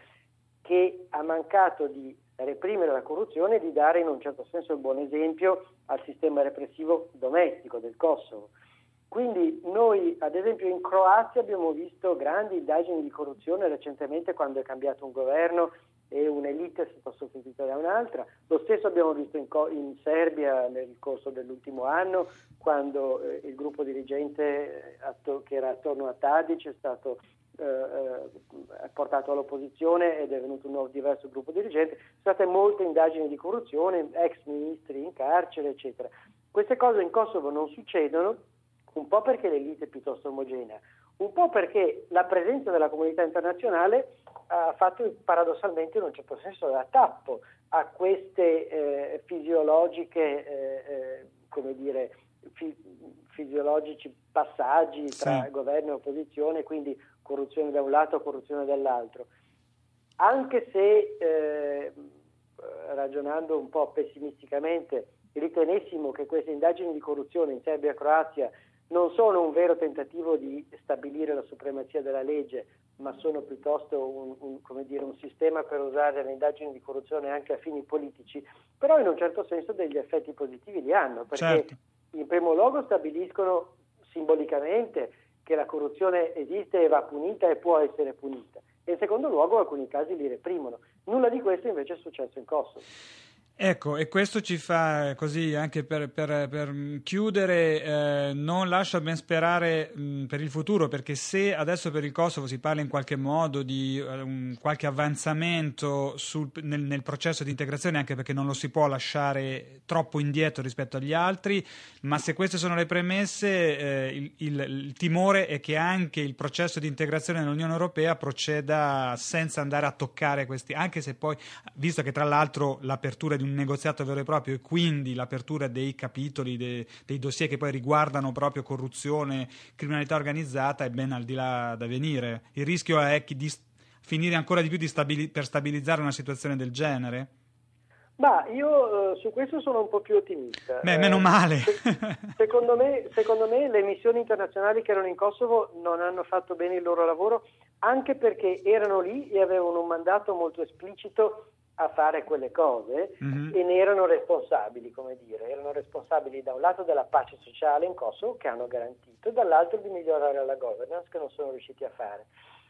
che ha mancato di reprimere la corruzione e di dare in un certo senso il buon esempio al sistema repressivo domestico del Kosovo. Quindi noi, ad esempio, in Croazia abbiamo visto grandi indagini di corruzione recentemente, quando è cambiato un governo e un'elite è stata sostituita da un'altra. Lo stesso abbiamo visto in, in Serbia nel corso dell'ultimo anno, quando eh, il gruppo dirigente atto, che era attorno a Tadic è stato eh, portato all'opposizione ed è venuto un nuovo diverso gruppo dirigente. Sono state molte indagini di corruzione, ex ministri in carcere, eccetera. Queste cose in Kosovo non succedono, un po' perché l'elite è piuttosto omogenea, un po' perché la presenza della comunità internazionale ha fatto paradossalmente in un certo senso da tappo a queste eh, fisiologiche, eh, eh, come dire, fi- fisiologici passaggi tra sì. governo e opposizione, quindi corruzione da un lato, corruzione dall'altro. Anche se, eh, ragionando un po' pessimisticamente, ritenessimo che queste indagini di corruzione in Serbia e Croazia non sono un vero tentativo di stabilire la supremazia della legge, ma sono piuttosto un, un, come dire, un sistema per usare le indagini di corruzione anche a fini politici, però in un certo senso degli effetti positivi li hanno, perché certo. in primo luogo stabiliscono simbolicamente che la corruzione esiste e va punita e può essere punita, e in secondo luogo in alcuni casi li reprimono. Nulla di questo invece è successo in Kosovo. Ecco, e questo ci fa così anche per, per, per chiudere, eh, non lascia ben sperare mh, per il futuro, perché se adesso per il Kosovo si parla in qualche modo di uh, un, qualche avanzamento sul, nel, nel processo di integrazione, anche perché non lo si può lasciare troppo indietro rispetto agli altri, ma se queste sono le premesse, eh, il, il, il timore è che anche il processo di integrazione nell'Unione Europea proceda senza andare a toccare questi, anche se poi, visto che tra l'altro l'apertura di un negoziato vero e proprio e quindi l'apertura dei capitoli, dei, dei dossier che poi riguardano proprio corruzione, criminalità organizzata è ben al di là da venire. Il rischio è di finire ancora di più di stabili- per stabilizzare una situazione del genere? Ma io uh, su questo sono un po' più ottimista. Beh, meno male. Se, secondo me, secondo me le missioni internazionali che erano in Kosovo non hanno fatto bene il loro lavoro, anche perché erano lì e avevano un mandato molto esplicito a fare quelle cose, mm-hmm. e ne erano responsabili, come dire, erano responsabili da un lato della pace sociale in Kosovo, che hanno garantito, e dall'altro di migliorare la governance, che non sono riusciti a fare.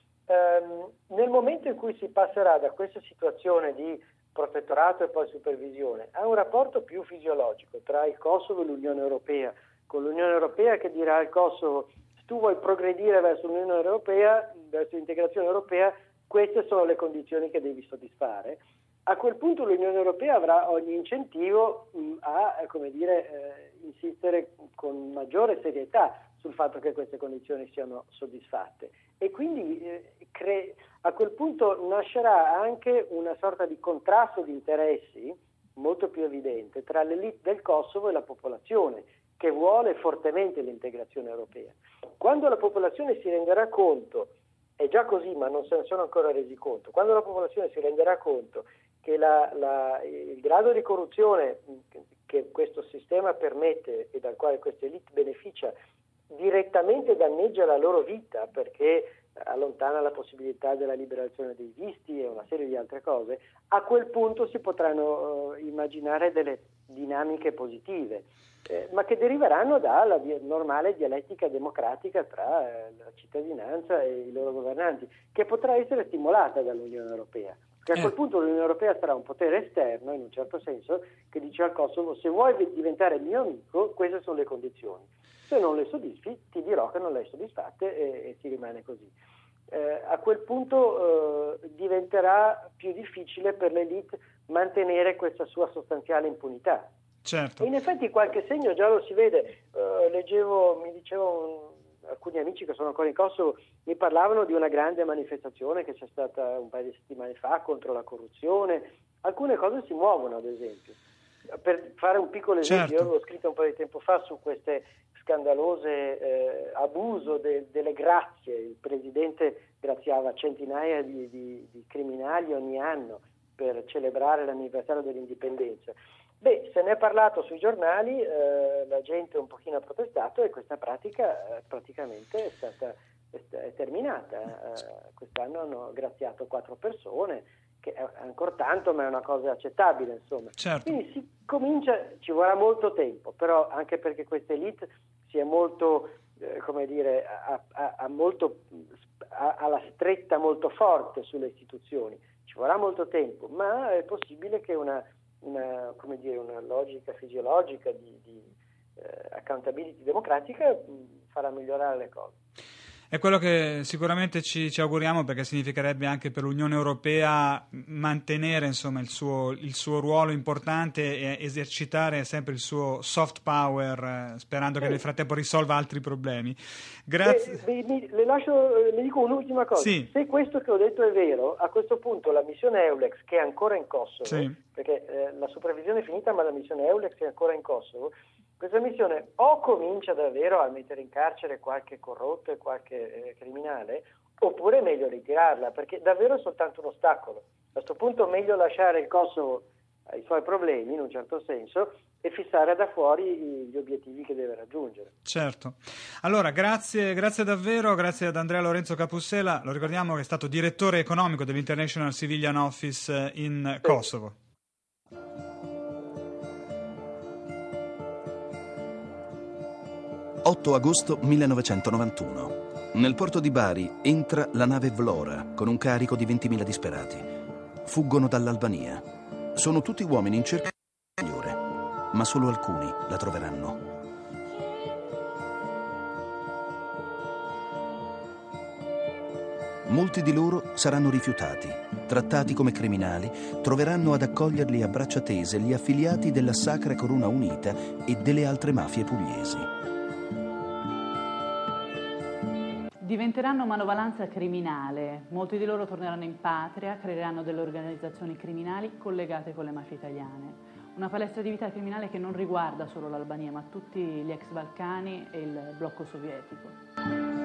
Um, nel momento in cui si passerà da questa situazione di protettorato e poi supervisione a un rapporto più fisiologico tra il Kosovo e l'Unione Europea, con l'Unione Europea che dirà al Kosovo: se tu vuoi progredire verso l'Unione Europea, verso l'integrazione europea, queste sono le condizioni che devi soddisfare. A quel punto l'Unione Europea avrà ogni incentivo mh, a, come dire, eh, insistere con maggiore serietà sul fatto che queste condizioni siano soddisfatte, e quindi eh, cre- a quel punto nascerà anche una sorta di contrasto di interessi molto più evidente tra l'elite del Kosovo e la popolazione, che vuole fortemente l'integrazione europea. Quando la popolazione si renderà conto, è già così ma non se ne sono ancora resi conto, quando la popolazione si renderà conto che la, la, il grado di corruzione che questo sistema permette e dal quale questa elite beneficia direttamente danneggia la loro vita, perché allontana la possibilità della liberazione dei visti e una serie di altre cose, a quel punto si potranno uh, immaginare delle dinamiche positive, eh, ma che deriveranno dalla di- normale dialettica democratica tra eh, la cittadinanza e i loro governanti, che potrà essere stimolata dall'Unione Europea. Perché a quel punto l'Unione Europea sarà un potere esterno, in un certo senso, che dice al Kosovo: se vuoi diventare mio amico, queste sono le condizioni. Se non le soddisfi, ti dirò che non le hai soddisfatte, e, e si rimane così. Eh, a quel punto eh, diventerà più difficile per l'elite mantenere questa sua sostanziale impunità. Certo. E in effetti qualche segno già lo si vede. Eh, leggevo, mi dicevano alcuni amici che sono ancora in Kosovo, mi parlavano di una grande manifestazione che c'è stata un paio di settimane fa contro la corruzione. Alcune cose si muovono, ad esempio. Per fare un piccolo esempio, certo. Io avevo scritto un po' di tempo fa su queste scandalose eh, abuso de, delle grazie. Il presidente graziava centinaia di, di, di criminali ogni anno per celebrare l'anniversario dell'indipendenza. Beh, se ne è parlato sui giornali, eh, la gente un pochino ha protestato e questa pratica eh, praticamente è stata è, è terminata. Eh, quest'anno hanno graziato quattro persone, che è ancora tanto, ma è una cosa accettabile, insomma. Certo. Quindi si comincia, ci vorrà molto tempo, però anche perché questa elite si è molto, eh, come dire, ha, ha, ha molto, ha, ha la stretta molto forte sulle istituzioni. Ci vorrà molto tempo, ma è possibile che una Una, come dire, una logica fisiologica di, di eh, accountability democratica mh, farà migliorare le cose. È quello che sicuramente ci, ci auguriamo, perché significherebbe anche per l'Unione Europea mantenere, insomma, il suo, il suo ruolo importante e esercitare sempre il suo soft power, eh, sperando sì. che nel frattempo risolva altri problemi. Grazie. Beh, mi, le, lascio, le dico un'ultima cosa. Sì. Se questo che ho detto è vero, a questo punto la missione Eulex, che è ancora in Kosovo, sì. perché eh, la supervisione è finita, ma la missione Eulex è ancora in Kosovo, questa missione o comincia davvero a mettere in carcere qualche corrotto e qualche eh, criminale, oppure è meglio ritirarla, perché davvero è soltanto un ostacolo. A questo punto è meglio lasciare il Kosovo ai suoi problemi, in un certo senso, e fissare da fuori gli obiettivi che deve raggiungere. Certo. Allora, grazie, grazie davvero, grazie ad Andrea Lorenzo Capussela. Lo ricordiamo che è stato direttore economico dell'International Civilian Office in sì. Kosovo. otto agosto millenovecentonovantuno. Nel porto di Bari entra la nave Vlora con un carico di ventimila disperati. Fuggono dall'Albania. Sono tutti uomini in cerca ma solo alcuni la troveranno. Molti di loro saranno rifiutati, trattati come criminali, troveranno ad accoglierli a braccia tese gli affiliati della Sacra Corona Unita e delle altre mafie pugliesi. Diventeranno manovalanza criminale, molti di loro torneranno in patria, creeranno delle organizzazioni criminali collegate con le mafie italiane. Una palestra di vita criminale che non riguarda solo l'Albania, ma tutti gli ex Balcani e il blocco sovietico.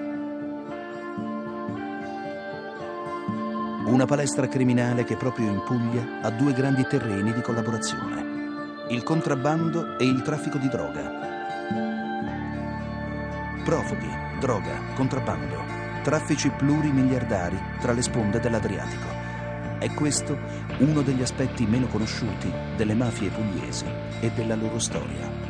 Una palestra criminale che proprio in Puglia ha due grandi terreni di collaborazione: il contrabbando e il traffico di droga. Profughi, droga, contrabbando, traffici plurimiliardari tra le sponde dell'Adriatico. È questo uno degli aspetti meno conosciuti delle mafie pugliesi e della loro storia.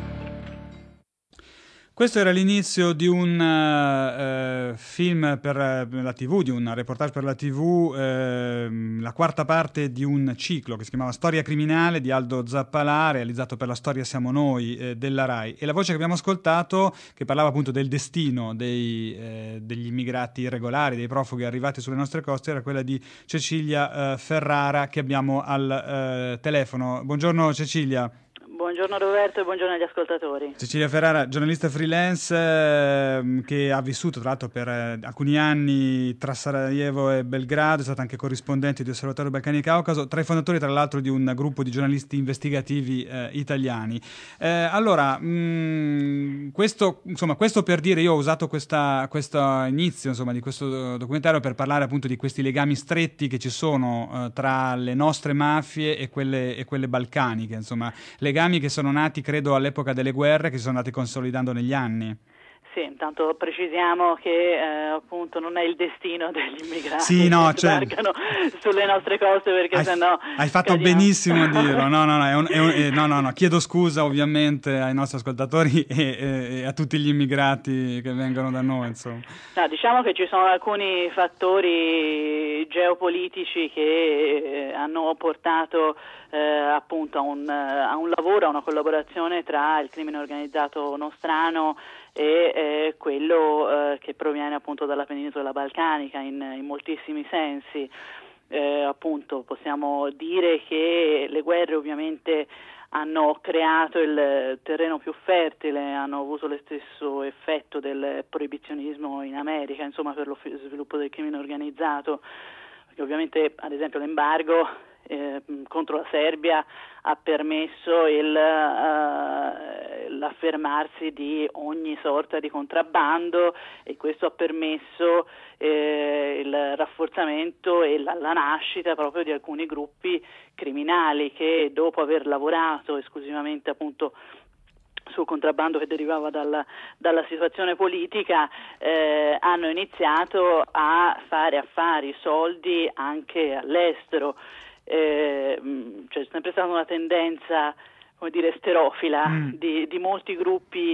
Questo era l'inizio di un uh, film per la tivù, di un reportage per la tivù, uh, la quarta parte di un ciclo che si chiamava Storia criminale di Aldo Zappalà, realizzato per La Storia Siamo Noi eh, della Rai. E la voce che abbiamo ascoltato, che parlava appunto del destino dei, eh, degli immigrati irregolari, dei profughi arrivati sulle nostre coste, era quella di Cecilia uh, Ferrara, che abbiamo al uh, telefono. Buongiorno Cecilia. Buongiorno Roberto e buongiorno agli ascoltatori. Cecilia Ferrara, giornalista freelance eh, che ha vissuto tra l'altro per eh, alcuni anni tra Sarajevo e Belgrado, è stata anche corrispondente di Osservatorio Balcani e Caucaso, tra i fondatori tra l'altro di un gruppo di giornalisti investigativi eh, italiani. Eh, allora, mh, questo, insomma, questo per dire, io ho usato questa, questo inizio insomma, di questo documentario per parlare appunto di questi legami stretti che ci sono eh, tra le nostre mafie e quelle, e quelle balcaniche, insomma, legami che sono nati credo all'epoca delle guerre, che si sono andati consolidando negli anni. Sì, intanto precisiamo che eh, appunto non è il destino degli immigrati sì, no, che cioè, sbarcano sulle nostre coste, perché hai, sennò hai fatto cadiamo. benissimo a dirlo. No, no, no, è un, è un, è, no, no, no, chiedo scusa ovviamente ai nostri ascoltatori e, e, e a tutti gli immigrati che vengono da noi, insomma. No, diciamo che ci sono alcuni fattori geopolitici che eh, hanno portato eh, appunto a un, a un lavoro, a una collaborazione tra il crimine organizzato nostrano e eh, quello eh, che proviene appunto dalla penisola balcanica in, in moltissimi sensi. Eh, appunto possiamo dire che le guerre ovviamente hanno creato il terreno più fertile, hanno avuto lo stesso effetto del proibizionismo in America, insomma, per lo sviluppo del crimine organizzato, perché ovviamente ad esempio l'embargo eh, contro la Serbia ha permesso il, uh, l'affermarsi di ogni sorta di contrabbando, e questo ha permesso eh, il rafforzamento e la, la nascita proprio di alcuni gruppi criminali che, dopo aver lavorato esclusivamente appunto sul contrabbando che derivava dalla, dalla situazione politica, eh, hanno iniziato a fare affari, soldi anche all'estero. Eh, c'è sempre stata una tendenza, come dire, sterofila mm. di, di molti gruppi,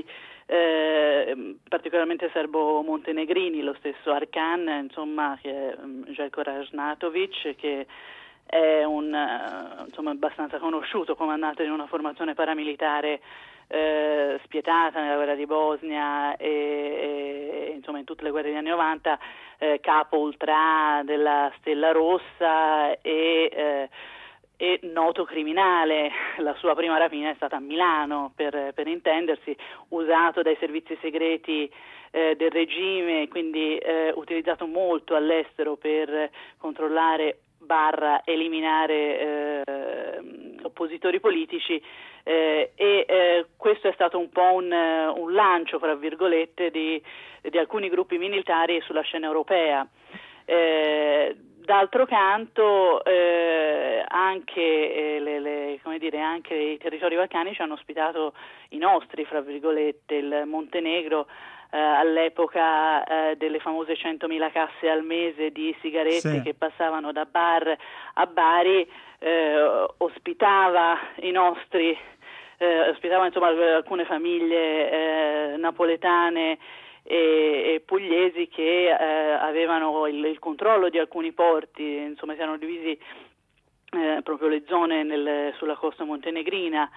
eh, particolarmente serbo-montenegrini, lo stesso Arkan, insomma, che è Željko Ražnatović, che è un insomma abbastanza conosciuto comandante di una formazione paramilitare eh, spietata nella guerra di Bosnia e, e insomma in tutte le guerre degli anni novanta, eh, capo ultra della Stella Rossa e, eh, e noto criminale. La sua prima rapina è stata a Milano, per, per intendersi, usato dai servizi segreti eh, del regime, quindi eh, utilizzato molto all'estero per controllare barra eliminare eh, oppositori politici, eh, e eh, questo è stato un po' un, un lancio, fra virgolette, di, di alcuni gruppi militari sulla scena europea. Eh, d'altro canto eh, anche, eh, le, le, come dire, anche i territori balcanici hanno ospitato i nostri, fra virgolette, il Montenegro Uh, all'epoca uh, delle famose centomila casse al mese di sigarette sì. che passavano da bar a Bari, uh, ospitava i nostri, uh, ospitava insomma alcune famiglie uh, napoletane e, e pugliesi che uh, avevano il, il controllo di alcuni porti, insomma si erano divisi uh, proprio le zone nel, sulla costa montenegrina.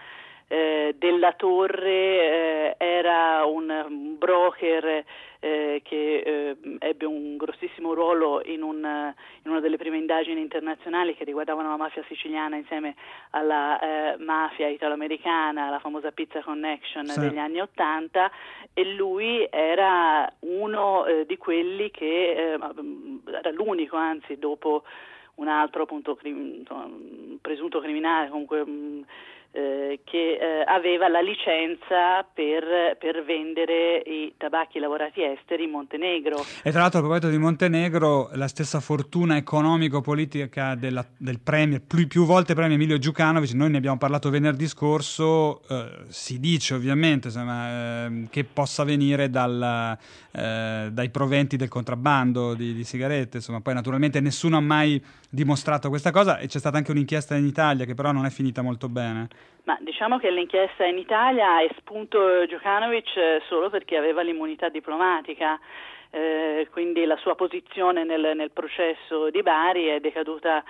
eh, della Torre eh, era un, un broker eh, che eh, ebbe un grossissimo ruolo in, un, in una delle prime indagini internazionali che riguardavano la mafia siciliana insieme alla eh, mafia italo-americana, la famosa Pizza Connection sì. degli anni Ottanta, e lui era uno eh, di quelli che eh, era l'unico, anzi dopo un altro appunto crim, insomma, presunto criminale comunque mh, eh, che eh, aveva la licenza per, per vendere i tabacchi lavorati esteri in Montenegro. E tra l'altro, a proposito di Montenegro, la stessa fortuna economico-politica della, del premier, più, più volte premio Emilio Djukanovic, noi ne abbiamo parlato venerdì scorso, eh, si dice ovviamente insomma, eh, che possa venire dal, eh, dai proventi del contrabbando di, di sigarette, insomma, poi naturalmente nessuno ha mai dimostrato questa cosa e c'è stata anche un'inchiesta in Italia che però non è finita molto bene. Ma diciamo che l'inchiesta in Italia ha espunto Djukanovic solo perché aveva l'immunità diplomatica, eh, quindi la sua posizione nel, nel processo di Bari è decaduta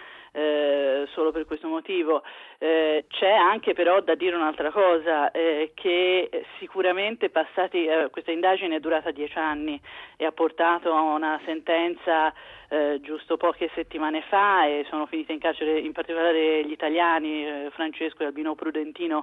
eh, solo per questo motivo. Eh, c'è anche però da dire un'altra cosa, eh, che sicuramente passati, eh, questa indagine è durata dieci anni e ha portato a una sentenza eh, giusto poche settimane fa e sono finite in carcere in particolare gli italiani eh, Francesco e Albino Prudentino,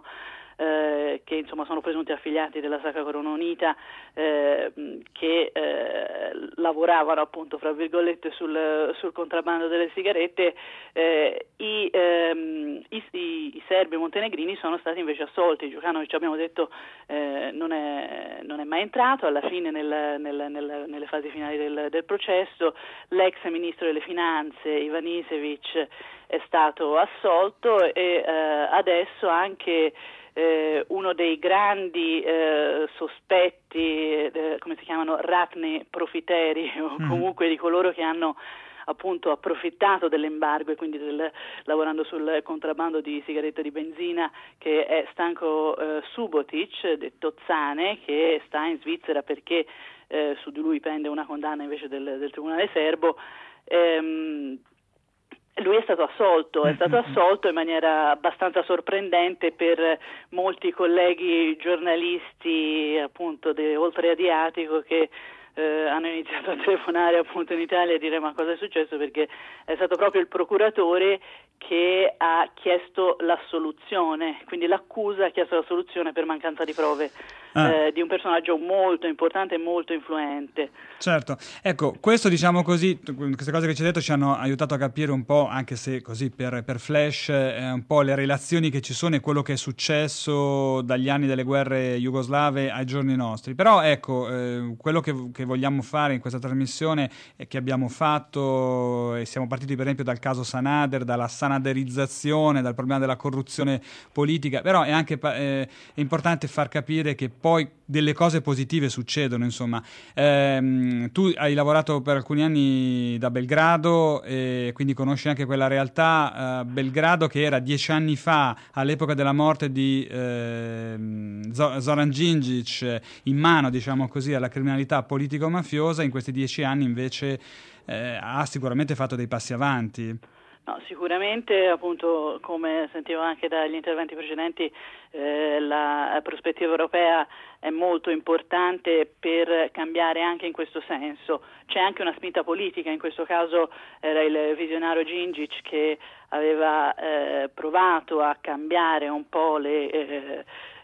Eh, che insomma sono presunti affiliati della Sacra Corona Unita, eh, che eh, lavoravano appunto fra virgolette sul, sul contrabbando delle sigarette. eh, i, ehm, i, i, i serbi montenegrini sono stati invece assolti. Djukanovic, abbiamo detto, eh, non, è, non è mai entrato alla fine nel, nel, nel, nelle fasi finali del, del processo. L'ex ministro delle finanze Ivanišević è stato assolto e eh, adesso anche Eh, uno dei grandi eh, sospetti, eh, come si chiamano, ratni profiteri o mm. comunque di coloro che hanno appunto approfittato dell'embargo e quindi del, lavorando sul contrabbando di sigarette di benzina, che è Stanko eh, Subotic, detto Zane, che sta in Svizzera perché eh, su di lui pende una condanna invece del, del tribunale serbo. Ehm, Lui è stato assolto, è stato assolto in maniera abbastanza sorprendente per molti colleghi giornalisti appunto de, oltre Adriatico che eh, hanno iniziato a telefonare appunto in Italia e dire ma cosa è successo, perché è stato proprio il procuratore che ha chiesto l'assoluzione, quindi l'accusa ha chiesto l'assoluzione per mancanza di prove ah. eh, di un personaggio molto importante e molto influente. Certo, ecco, questo diciamo così, queste cose che ci hai detto ci hanno aiutato a capire un po', anche se così per, per flash, eh, un po' le relazioni che ci sono e quello che è successo dagli anni delle guerre jugoslave ai giorni nostri. Però ecco, eh, quello che, che vogliamo fare in questa trasmissione e che abbiamo fatto, e siamo partiti per esempio dal caso Sanader, dalla sanaderizzazione, dal problema della corruzione politica, però è anche eh, è importante far capire che poi delle cose positive succedono, insomma. Ehm, tu hai lavorato per alcuni anni da Belgrado e quindi conosci anche quella realtà. eh, Belgrado che era dieci anni fa, all'epoca della morte di eh, Zoran Đinđić, in mano, diciamo così, alla criminalità politico-mafiosa, in questi dieci anni invece eh, ha sicuramente fatto dei passi avanti. No, sicuramente, appunto, come sentivo anche dagli interventi precedenti, eh, la prospettiva europea è molto importante per cambiare anche in questo senso. C'è anche una spinta politica, in questo caso era il visionario Đinđić che aveva eh, provato a cambiare un po' le... Eh,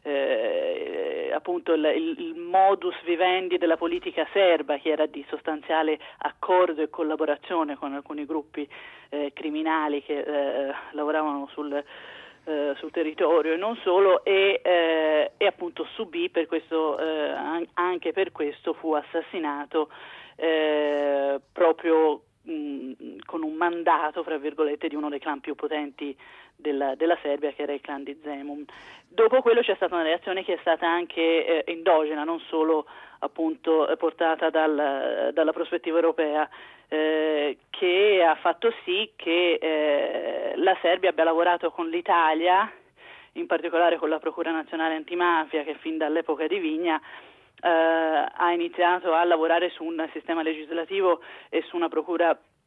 Eh, appunto il, il modus vivendi della politica serba, che era di sostanziale accordo e collaborazione con alcuni gruppi eh, criminali che eh, lavoravano sul, eh, sul territorio e non solo, e, eh, e appunto subì per questo, eh, anche per questo fu assassinato eh, proprio mh, con un mandato, fra virgolette, di uno dei clan più potenti della, della Serbia, che era il clan di Zemun. Dopo quello c'è stata una reazione che è stata anche eh, endogena, non solo appunto portata dal, dalla prospettiva europea, eh, che ha fatto sì che eh, la Serbia abbia lavorato con l'Italia, in particolare con la Procura Nazionale Antimafia, che fin dall'epoca di Vigna eh, ha iniziato a lavorare su un sistema legislativo e su una procura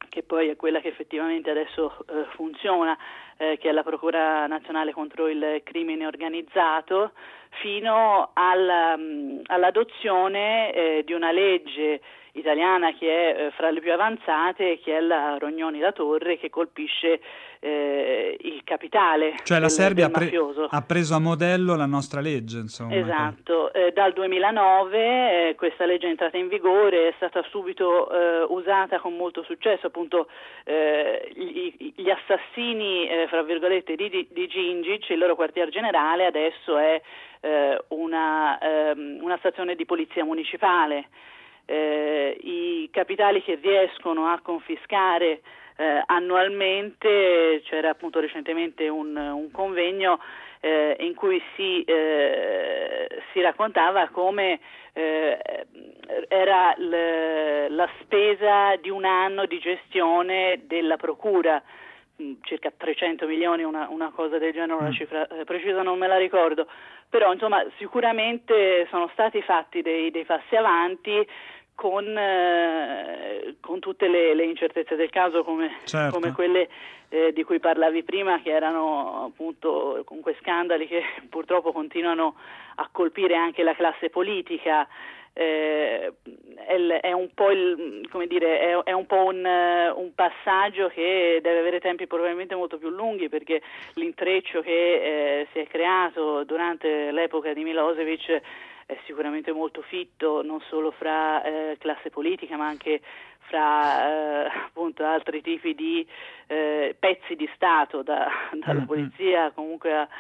che poi è quella che effettivamente adesso eh, funziona, eh, che è la Procura Nazionale contro il Crimine Organizzato, fino alla, mh, all'adozione eh, di una legge italiana che è eh, fra le più avanzate, che è la Rognoni-La Torre, che colpisce eh, il capitale, cioè del, la Serbia del ha, pre- mafioso. ha preso a modello la nostra legge, insomma. Esatto, eh, dal duemilanove eh, questa legge è entrata in vigore, è stata subito eh, usata con molto successo, appunto eh, gli, gli assassini eh, fra virgolette di, di, di Gingic, il loro quartier generale adesso è eh, una, ehm, una stazione di polizia municipale. Eh, i capitali che riescono a confiscare eh, annualmente, c'era appunto recentemente un, un convegno eh, in cui si, eh, si raccontava come eh, era l, la spesa di un anno di gestione della procura, circa trecento milioni, una, una cosa del genere, una cifra eh, precisa non me la ricordo, però insomma sicuramente sono stati fatti dei, dei passi avanti con, eh, con tutte le, le incertezze del caso, come, certo. come quelle eh, di cui parlavi prima, che erano appunto comunque scandali che purtroppo continuano a colpire anche la classe politica. Eh, è, è un po' il, come dire, è, è un po' un, un passaggio che deve avere tempi probabilmente molto più lunghi, perché l'intreccio che eh, si è creato durante l'epoca di Milosevic è sicuramente molto fitto, non solo fra eh, classe politica, ma anche fra eh, appunto altri tipi di eh, pezzi di Stato, da, dalla Mm-hmm. polizia comunque a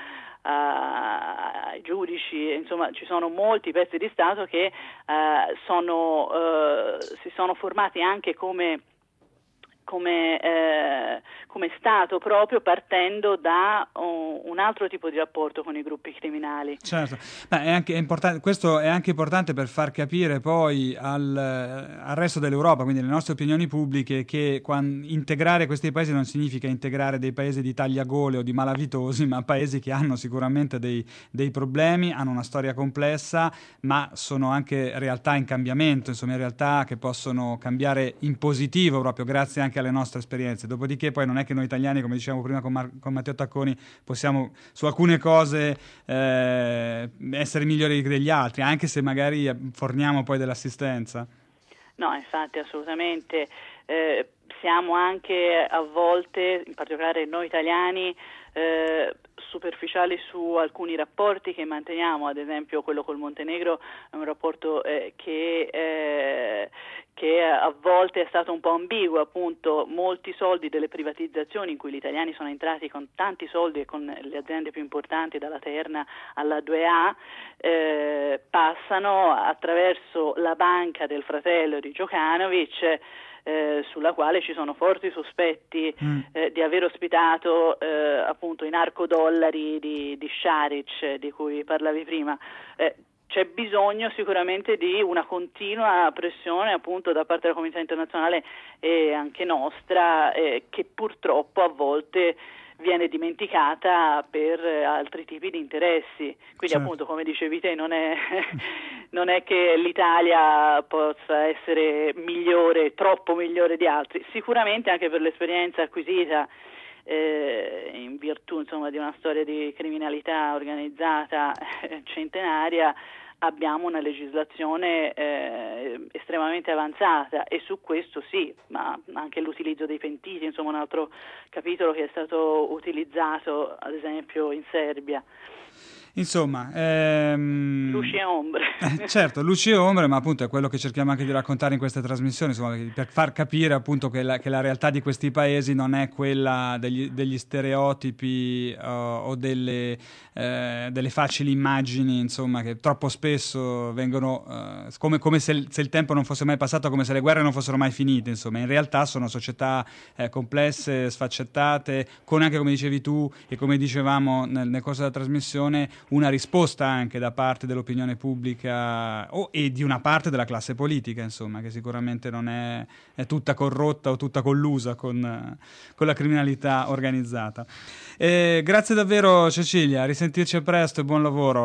ai giudici, insomma ci sono molti pezzi di Stato che eh, sono, eh, si sono formati anche come, come, eh, come Stato, proprio partendo da uh, un altro tipo di rapporto con i gruppi criminali. Certo, ma è anche è importante, questo è anche importante per far capire poi al, al resto dell'Europa, quindi alle nostre opinioni pubbliche, che quando, integrare questi paesi non significa integrare dei paesi di tagliagole o di malavitosi, ma paesi che hanno sicuramente dei, dei problemi, hanno una storia complessa, ma sono anche realtà in cambiamento, insomma realtà che possono cambiare in positivo proprio grazie anche alle nostre esperienze. Dopodiché poi non è che noi italiani, come dicevamo prima con, Mar- con Matteo Tacconi, possiamo su alcune cose eh, essere migliori degli altri, anche se magari forniamo poi dell'assistenza. No, infatti assolutamente. Eh, siamo anche a volte, in particolare noi italiani, eh, superficiali su alcuni rapporti che manteniamo. Ad esempio quello col Montenegro è un rapporto eh, che, eh, che a volte è stato un po' ambiguo, appunto molti soldi delle privatizzazioni in cui gli italiani sono entrati con tanti soldi e con le aziende più importanti, dalla Terna alla due A, eh, passano attraverso la banca del fratello di Djokanovic, Eh, sulla quale ci sono forti sospetti mm. eh, di aver ospitato eh, appunto i narcodollari di, di Šarić, di cui parlavi prima. Eh, c'è bisogno sicuramente di una continua pressione appunto da parte della comunità internazionale e anche nostra, eh, che purtroppo a volte viene dimenticata per altri tipi di interessi. Quindi certo. appunto, come dicevi te, non è, non è che l'Italia possa essere migliore, troppo migliore di altri, sicuramente anche per l'esperienza acquisita eh, in virtù insomma di una storia di criminalità organizzata eh, centenaria. Abbiamo una legislazione eh, estremamente avanzata e su questo sì, ma anche l'utilizzo dei pentiti, insomma un altro capitolo che è stato utilizzato ad esempio in Serbia. Insomma, ehm... luci e ombre. Eh, certo, luci e ombre, ma appunto è quello che cerchiamo anche di raccontare in queste trasmissioni, insomma, per far capire appunto che la, che la realtà di questi paesi non è quella degli, degli stereotipi uh, o delle, eh, delle facili immagini, insomma, che troppo spesso vengono uh, come, come se, il, se il tempo non fosse mai passato, come se le guerre non fossero mai finite, insomma. In realtà sono società eh, complesse, sfaccettate, con anche, come dicevi tu e come dicevamo nel, nel corso della trasmissione, una risposta anche da parte dell'opinione pubblica o, e di una parte della classe politica, insomma, che sicuramente non è, è tutta corrotta o tutta collusa con, con la criminalità organizzata. Eh, grazie davvero Cecilia, a risentirci presto e buon lavoro. Grazie.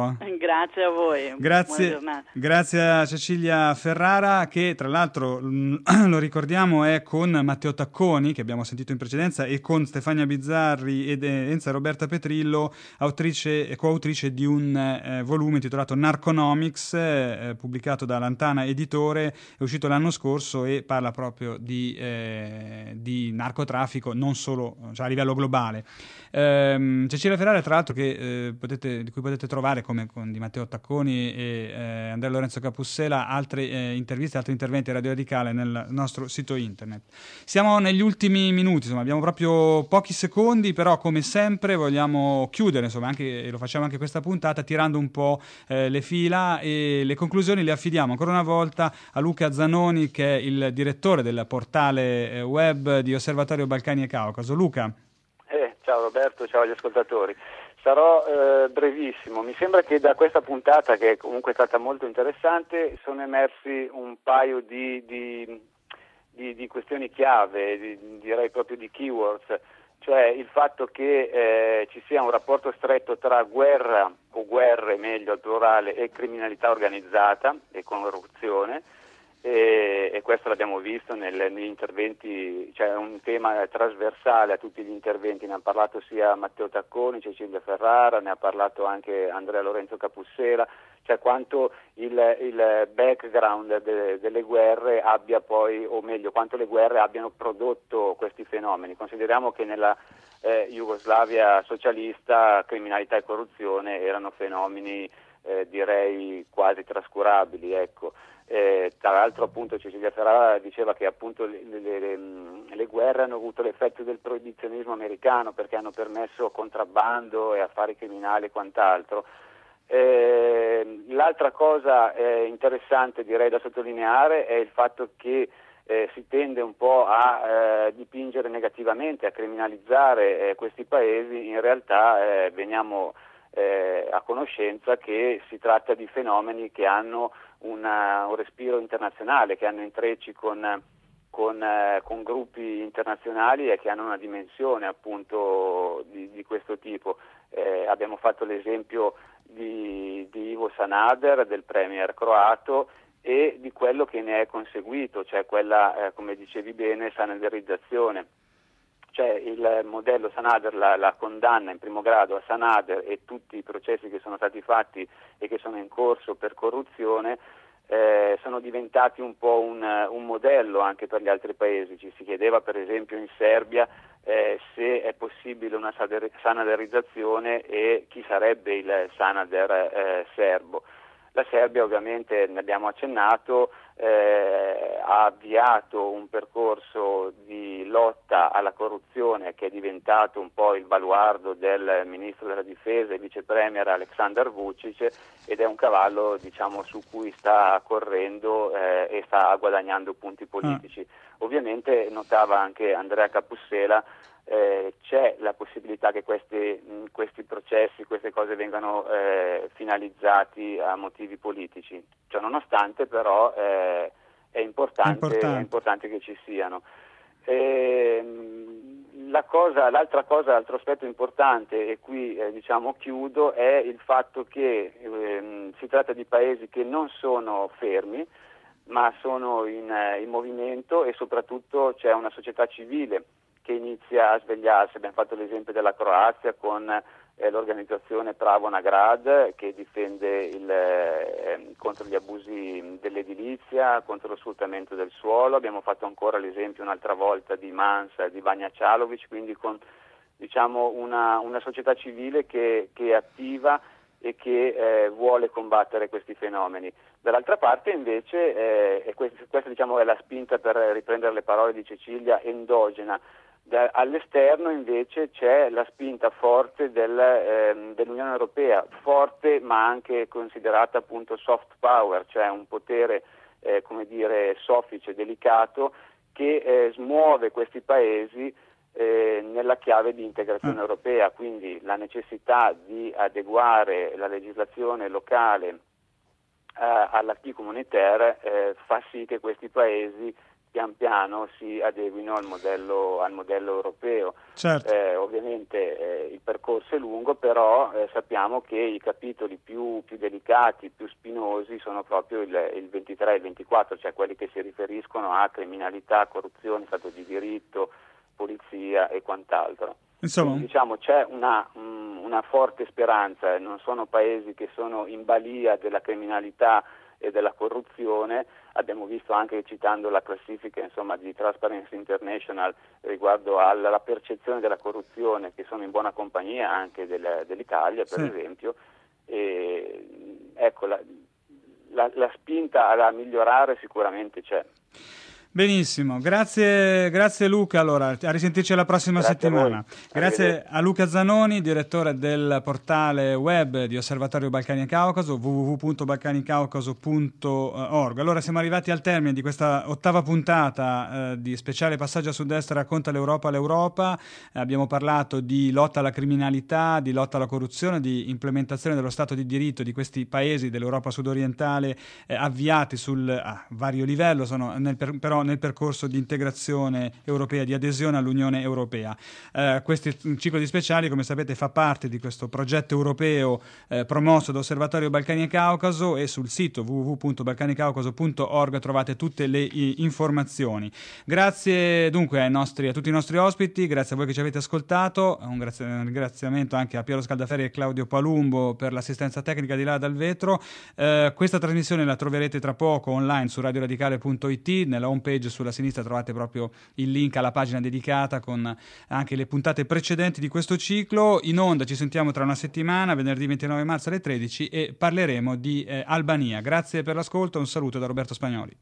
Grazie a voi. Grazie, grazie a Cecilia Ferrara, che tra l'altro lo ricordiamo è con Matteo Tacconi, che abbiamo sentito in precedenza, e con Stefania Bizzarri ed Enza Roberta Petrillo, autrice e coautrice di un eh, volume intitolato Narconomics, eh, pubblicato da Lantana Editore, è uscito l'anno scorso e parla proprio di, eh, di narcotraffico, non solo, cioè a livello globale. Eh, Cecilia Ferrara, tra l'altro, che, eh, potete, di cui potete trovare, come con di Matteo Tacconi e eh, Andrea Lorenzo Capussela, altre eh, interviste, altri interventi a Radio Radicale nel nostro sito internet. Siamo negli ultimi minuti, insomma, abbiamo proprio pochi secondi, però come sempre vogliamo chiudere, insomma, anche, e lo facciamo anche questa puntata, tirando un po' eh, le fila, e le conclusioni le affidiamo ancora una volta a Luca Zanoni, che è il direttore del portale eh, web di Osservatorio Balcani e Caucaso. Luca. Eh, ciao Roberto, ciao agli ascoltatori. Sarò eh, brevissimo. Mi sembra che da questa puntata, che è comunque stata molto interessante, sono emersi un paio di, di, di, di questioni chiave, di, direi proprio di keywords, cioè il fatto che eh, ci sia un rapporto stretto tra guerra, o guerre meglio al plurale, e criminalità organizzata e corruzione. E, e questo l'abbiamo visto nel, negli interventi, cioè è un tema trasversale a tutti gli interventi, ne ha parlato sia Matteo Tacconi, Cecilia Ferrara, ne ha parlato anche Andrea Lorenzo Capussela, cioè quanto il, il background de, delle guerre abbia poi, o meglio, quanto le guerre abbiano prodotto questi fenomeni. Consideriamo che nella eh, Jugoslavia socialista criminalità e corruzione erano fenomeni eh, direi quasi trascurabili, ecco. Eh, tra l'altro appunto Cecilia Ferrara diceva che appunto le, le, le, le guerre hanno avuto l'effetto del proibizionismo americano, perché hanno permesso contrabbando e affari criminali e quant'altro. Eh, l'altra cosa eh, interessante direi da sottolineare è il fatto che eh, si tende un po' a eh, dipingere negativamente, a criminalizzare eh, questi paesi. In realtà eh, veniamo eh, a conoscenza che si tratta di fenomeni che hanno Una, un respiro internazionale, che hanno intrecci con, con, eh, con gruppi internazionali e che hanno una dimensione appunto di, di questo tipo. Eh, abbiamo fatto l'esempio di, di Ivo Sanader, del premier croato, e di quello che ne è conseguito, cioè quella, eh, come dicevi bene, sanaderizzazione. Cioè il modello Sanader, la, la condanna in primo grado a Sanader e tutti i processi che sono stati fatti e che sono in corso per corruzione eh, sono diventati un po' un, un modello anche per gli altri paesi. Ci si chiedeva per esempio in Serbia eh, se è possibile una sanaderizzazione e chi sarebbe il Sanader eh, serbo. La Serbia, ovviamente, ne abbiamo accennato, eh, ha avviato un percorso di lotta alla corruzione che è diventato un po' il baluardo del ministro della difesa e vice premier Aleksandar Vučić, ed è un cavallo, diciamo, su cui sta correndo eh, e sta guadagnando punti politici. Mm. Ovviamente notava anche Andrea Capussela, Eh, c'è la possibilità che questi, mh, questi processi, queste cose vengano eh, finalizzati a motivi politici. Cioè, nonostante però eh, è, importante, importante. è importante che ci siano. E, mh, la cosa, l'altra cosa, l'altro aspetto importante, e qui eh, diciamo chiudo, è il fatto che eh, si tratta di paesi che non sono fermi, ma sono in, eh, in movimento, e soprattutto c'è una società civile che inizia a svegliarsi. Abbiamo fatto l'esempio della Croazia con eh, l'organizzazione Pravo na Grad, che difende il, eh, contro gli abusi dell'edilizia, contro lo sfruttamento del suolo. Abbiamo fatto ancora l'esempio un'altra volta di Mansa, di Banja Čalović, quindi con diciamo una, una società civile che, che è attiva e che eh, vuole combattere questi fenomeni. Dall'altra parte invece, eh, e questa, questa diciamo è la spinta, per riprendere le parole di Cecilia, endogena. Da, all'esterno invece c'è la spinta forte del, eh, dell'Unione Europea, forte ma anche considerata appunto soft power, cioè un potere eh, come dire soffice, delicato, che eh, smuove questi paesi eh, nella chiave di integrazione mm. europea. Quindi la necessità di adeguare la legislazione locale eh, all'acquis communautaire eh, fa sì che questi paesi pian piano si adeguino al modello, al modello europeo. Certo. Eh, ovviamente eh, il percorso è lungo, però eh, sappiamo che i capitoli più, più delicati, più spinosi sono proprio il, il ventitré e il ventiquattro, cioè quelli che si riferiscono a criminalità, corruzione, stato di diritto, polizia e quant'altro. Insomma, Quindi, diciamo, c'è una, um, una forte speranza, non sono paesi che sono in balia della criminalità e della corruzione. Abbiamo visto anche, citando la classifica insomma, di Transparency International riguardo alla percezione della corruzione, che sono in buona compagnia anche del, dell'Italia, per sì. esempio, e, ecco, la, la, la spinta a migliorare sicuramente c'è. Benissimo, grazie, grazie Luca. Allora, a risentirci la prossima Grazie settimana. a Grazie a Luca Zanoni, direttore del portale web di Osservatorio Balcani e Caucaso, w w w punto balcani caucaso punto org. Allora, siamo arrivati al termine di questa ottava puntata eh, di speciale Passaggio a Sud-Est racconta l'Europa all'Europa. Eh, abbiamo parlato di lotta alla criminalità, di lotta alla corruzione, di implementazione dello Stato di diritto di questi paesi dell'Europa sudorientale eh, avviati sul a vario livello, sono nel per, però nel percorso di integrazione europea, di adesione all'Unione Europea. Eh, questo ciclo di speciali, come sapete, fa parte di questo progetto europeo eh, promosso da Osservatorio Balcani e Caucaso, e sul sito w w w punto balcani caucaso punto org trovate tutte le i, informazioni. Grazie dunque ai nostri, a tutti i nostri ospiti, grazie a voi che ci avete ascoltato, un, grazie, un ringraziamento anche a Piero Scaldaferri e Claudio Palumbo per l'assistenza tecnica di là dal vetro. Eh, questa trasmissione la troverete tra poco online su radio radicale punto i t, nella home page sulla sinistra trovate proprio il link alla pagina dedicata con anche le puntate precedenti di questo ciclo. In onda ci sentiamo tra una settimana, venerdì ventinove marzo alle tredici, e parleremo di eh, Albania. Grazie per l'ascolto, un saluto da Roberto Spagnoli.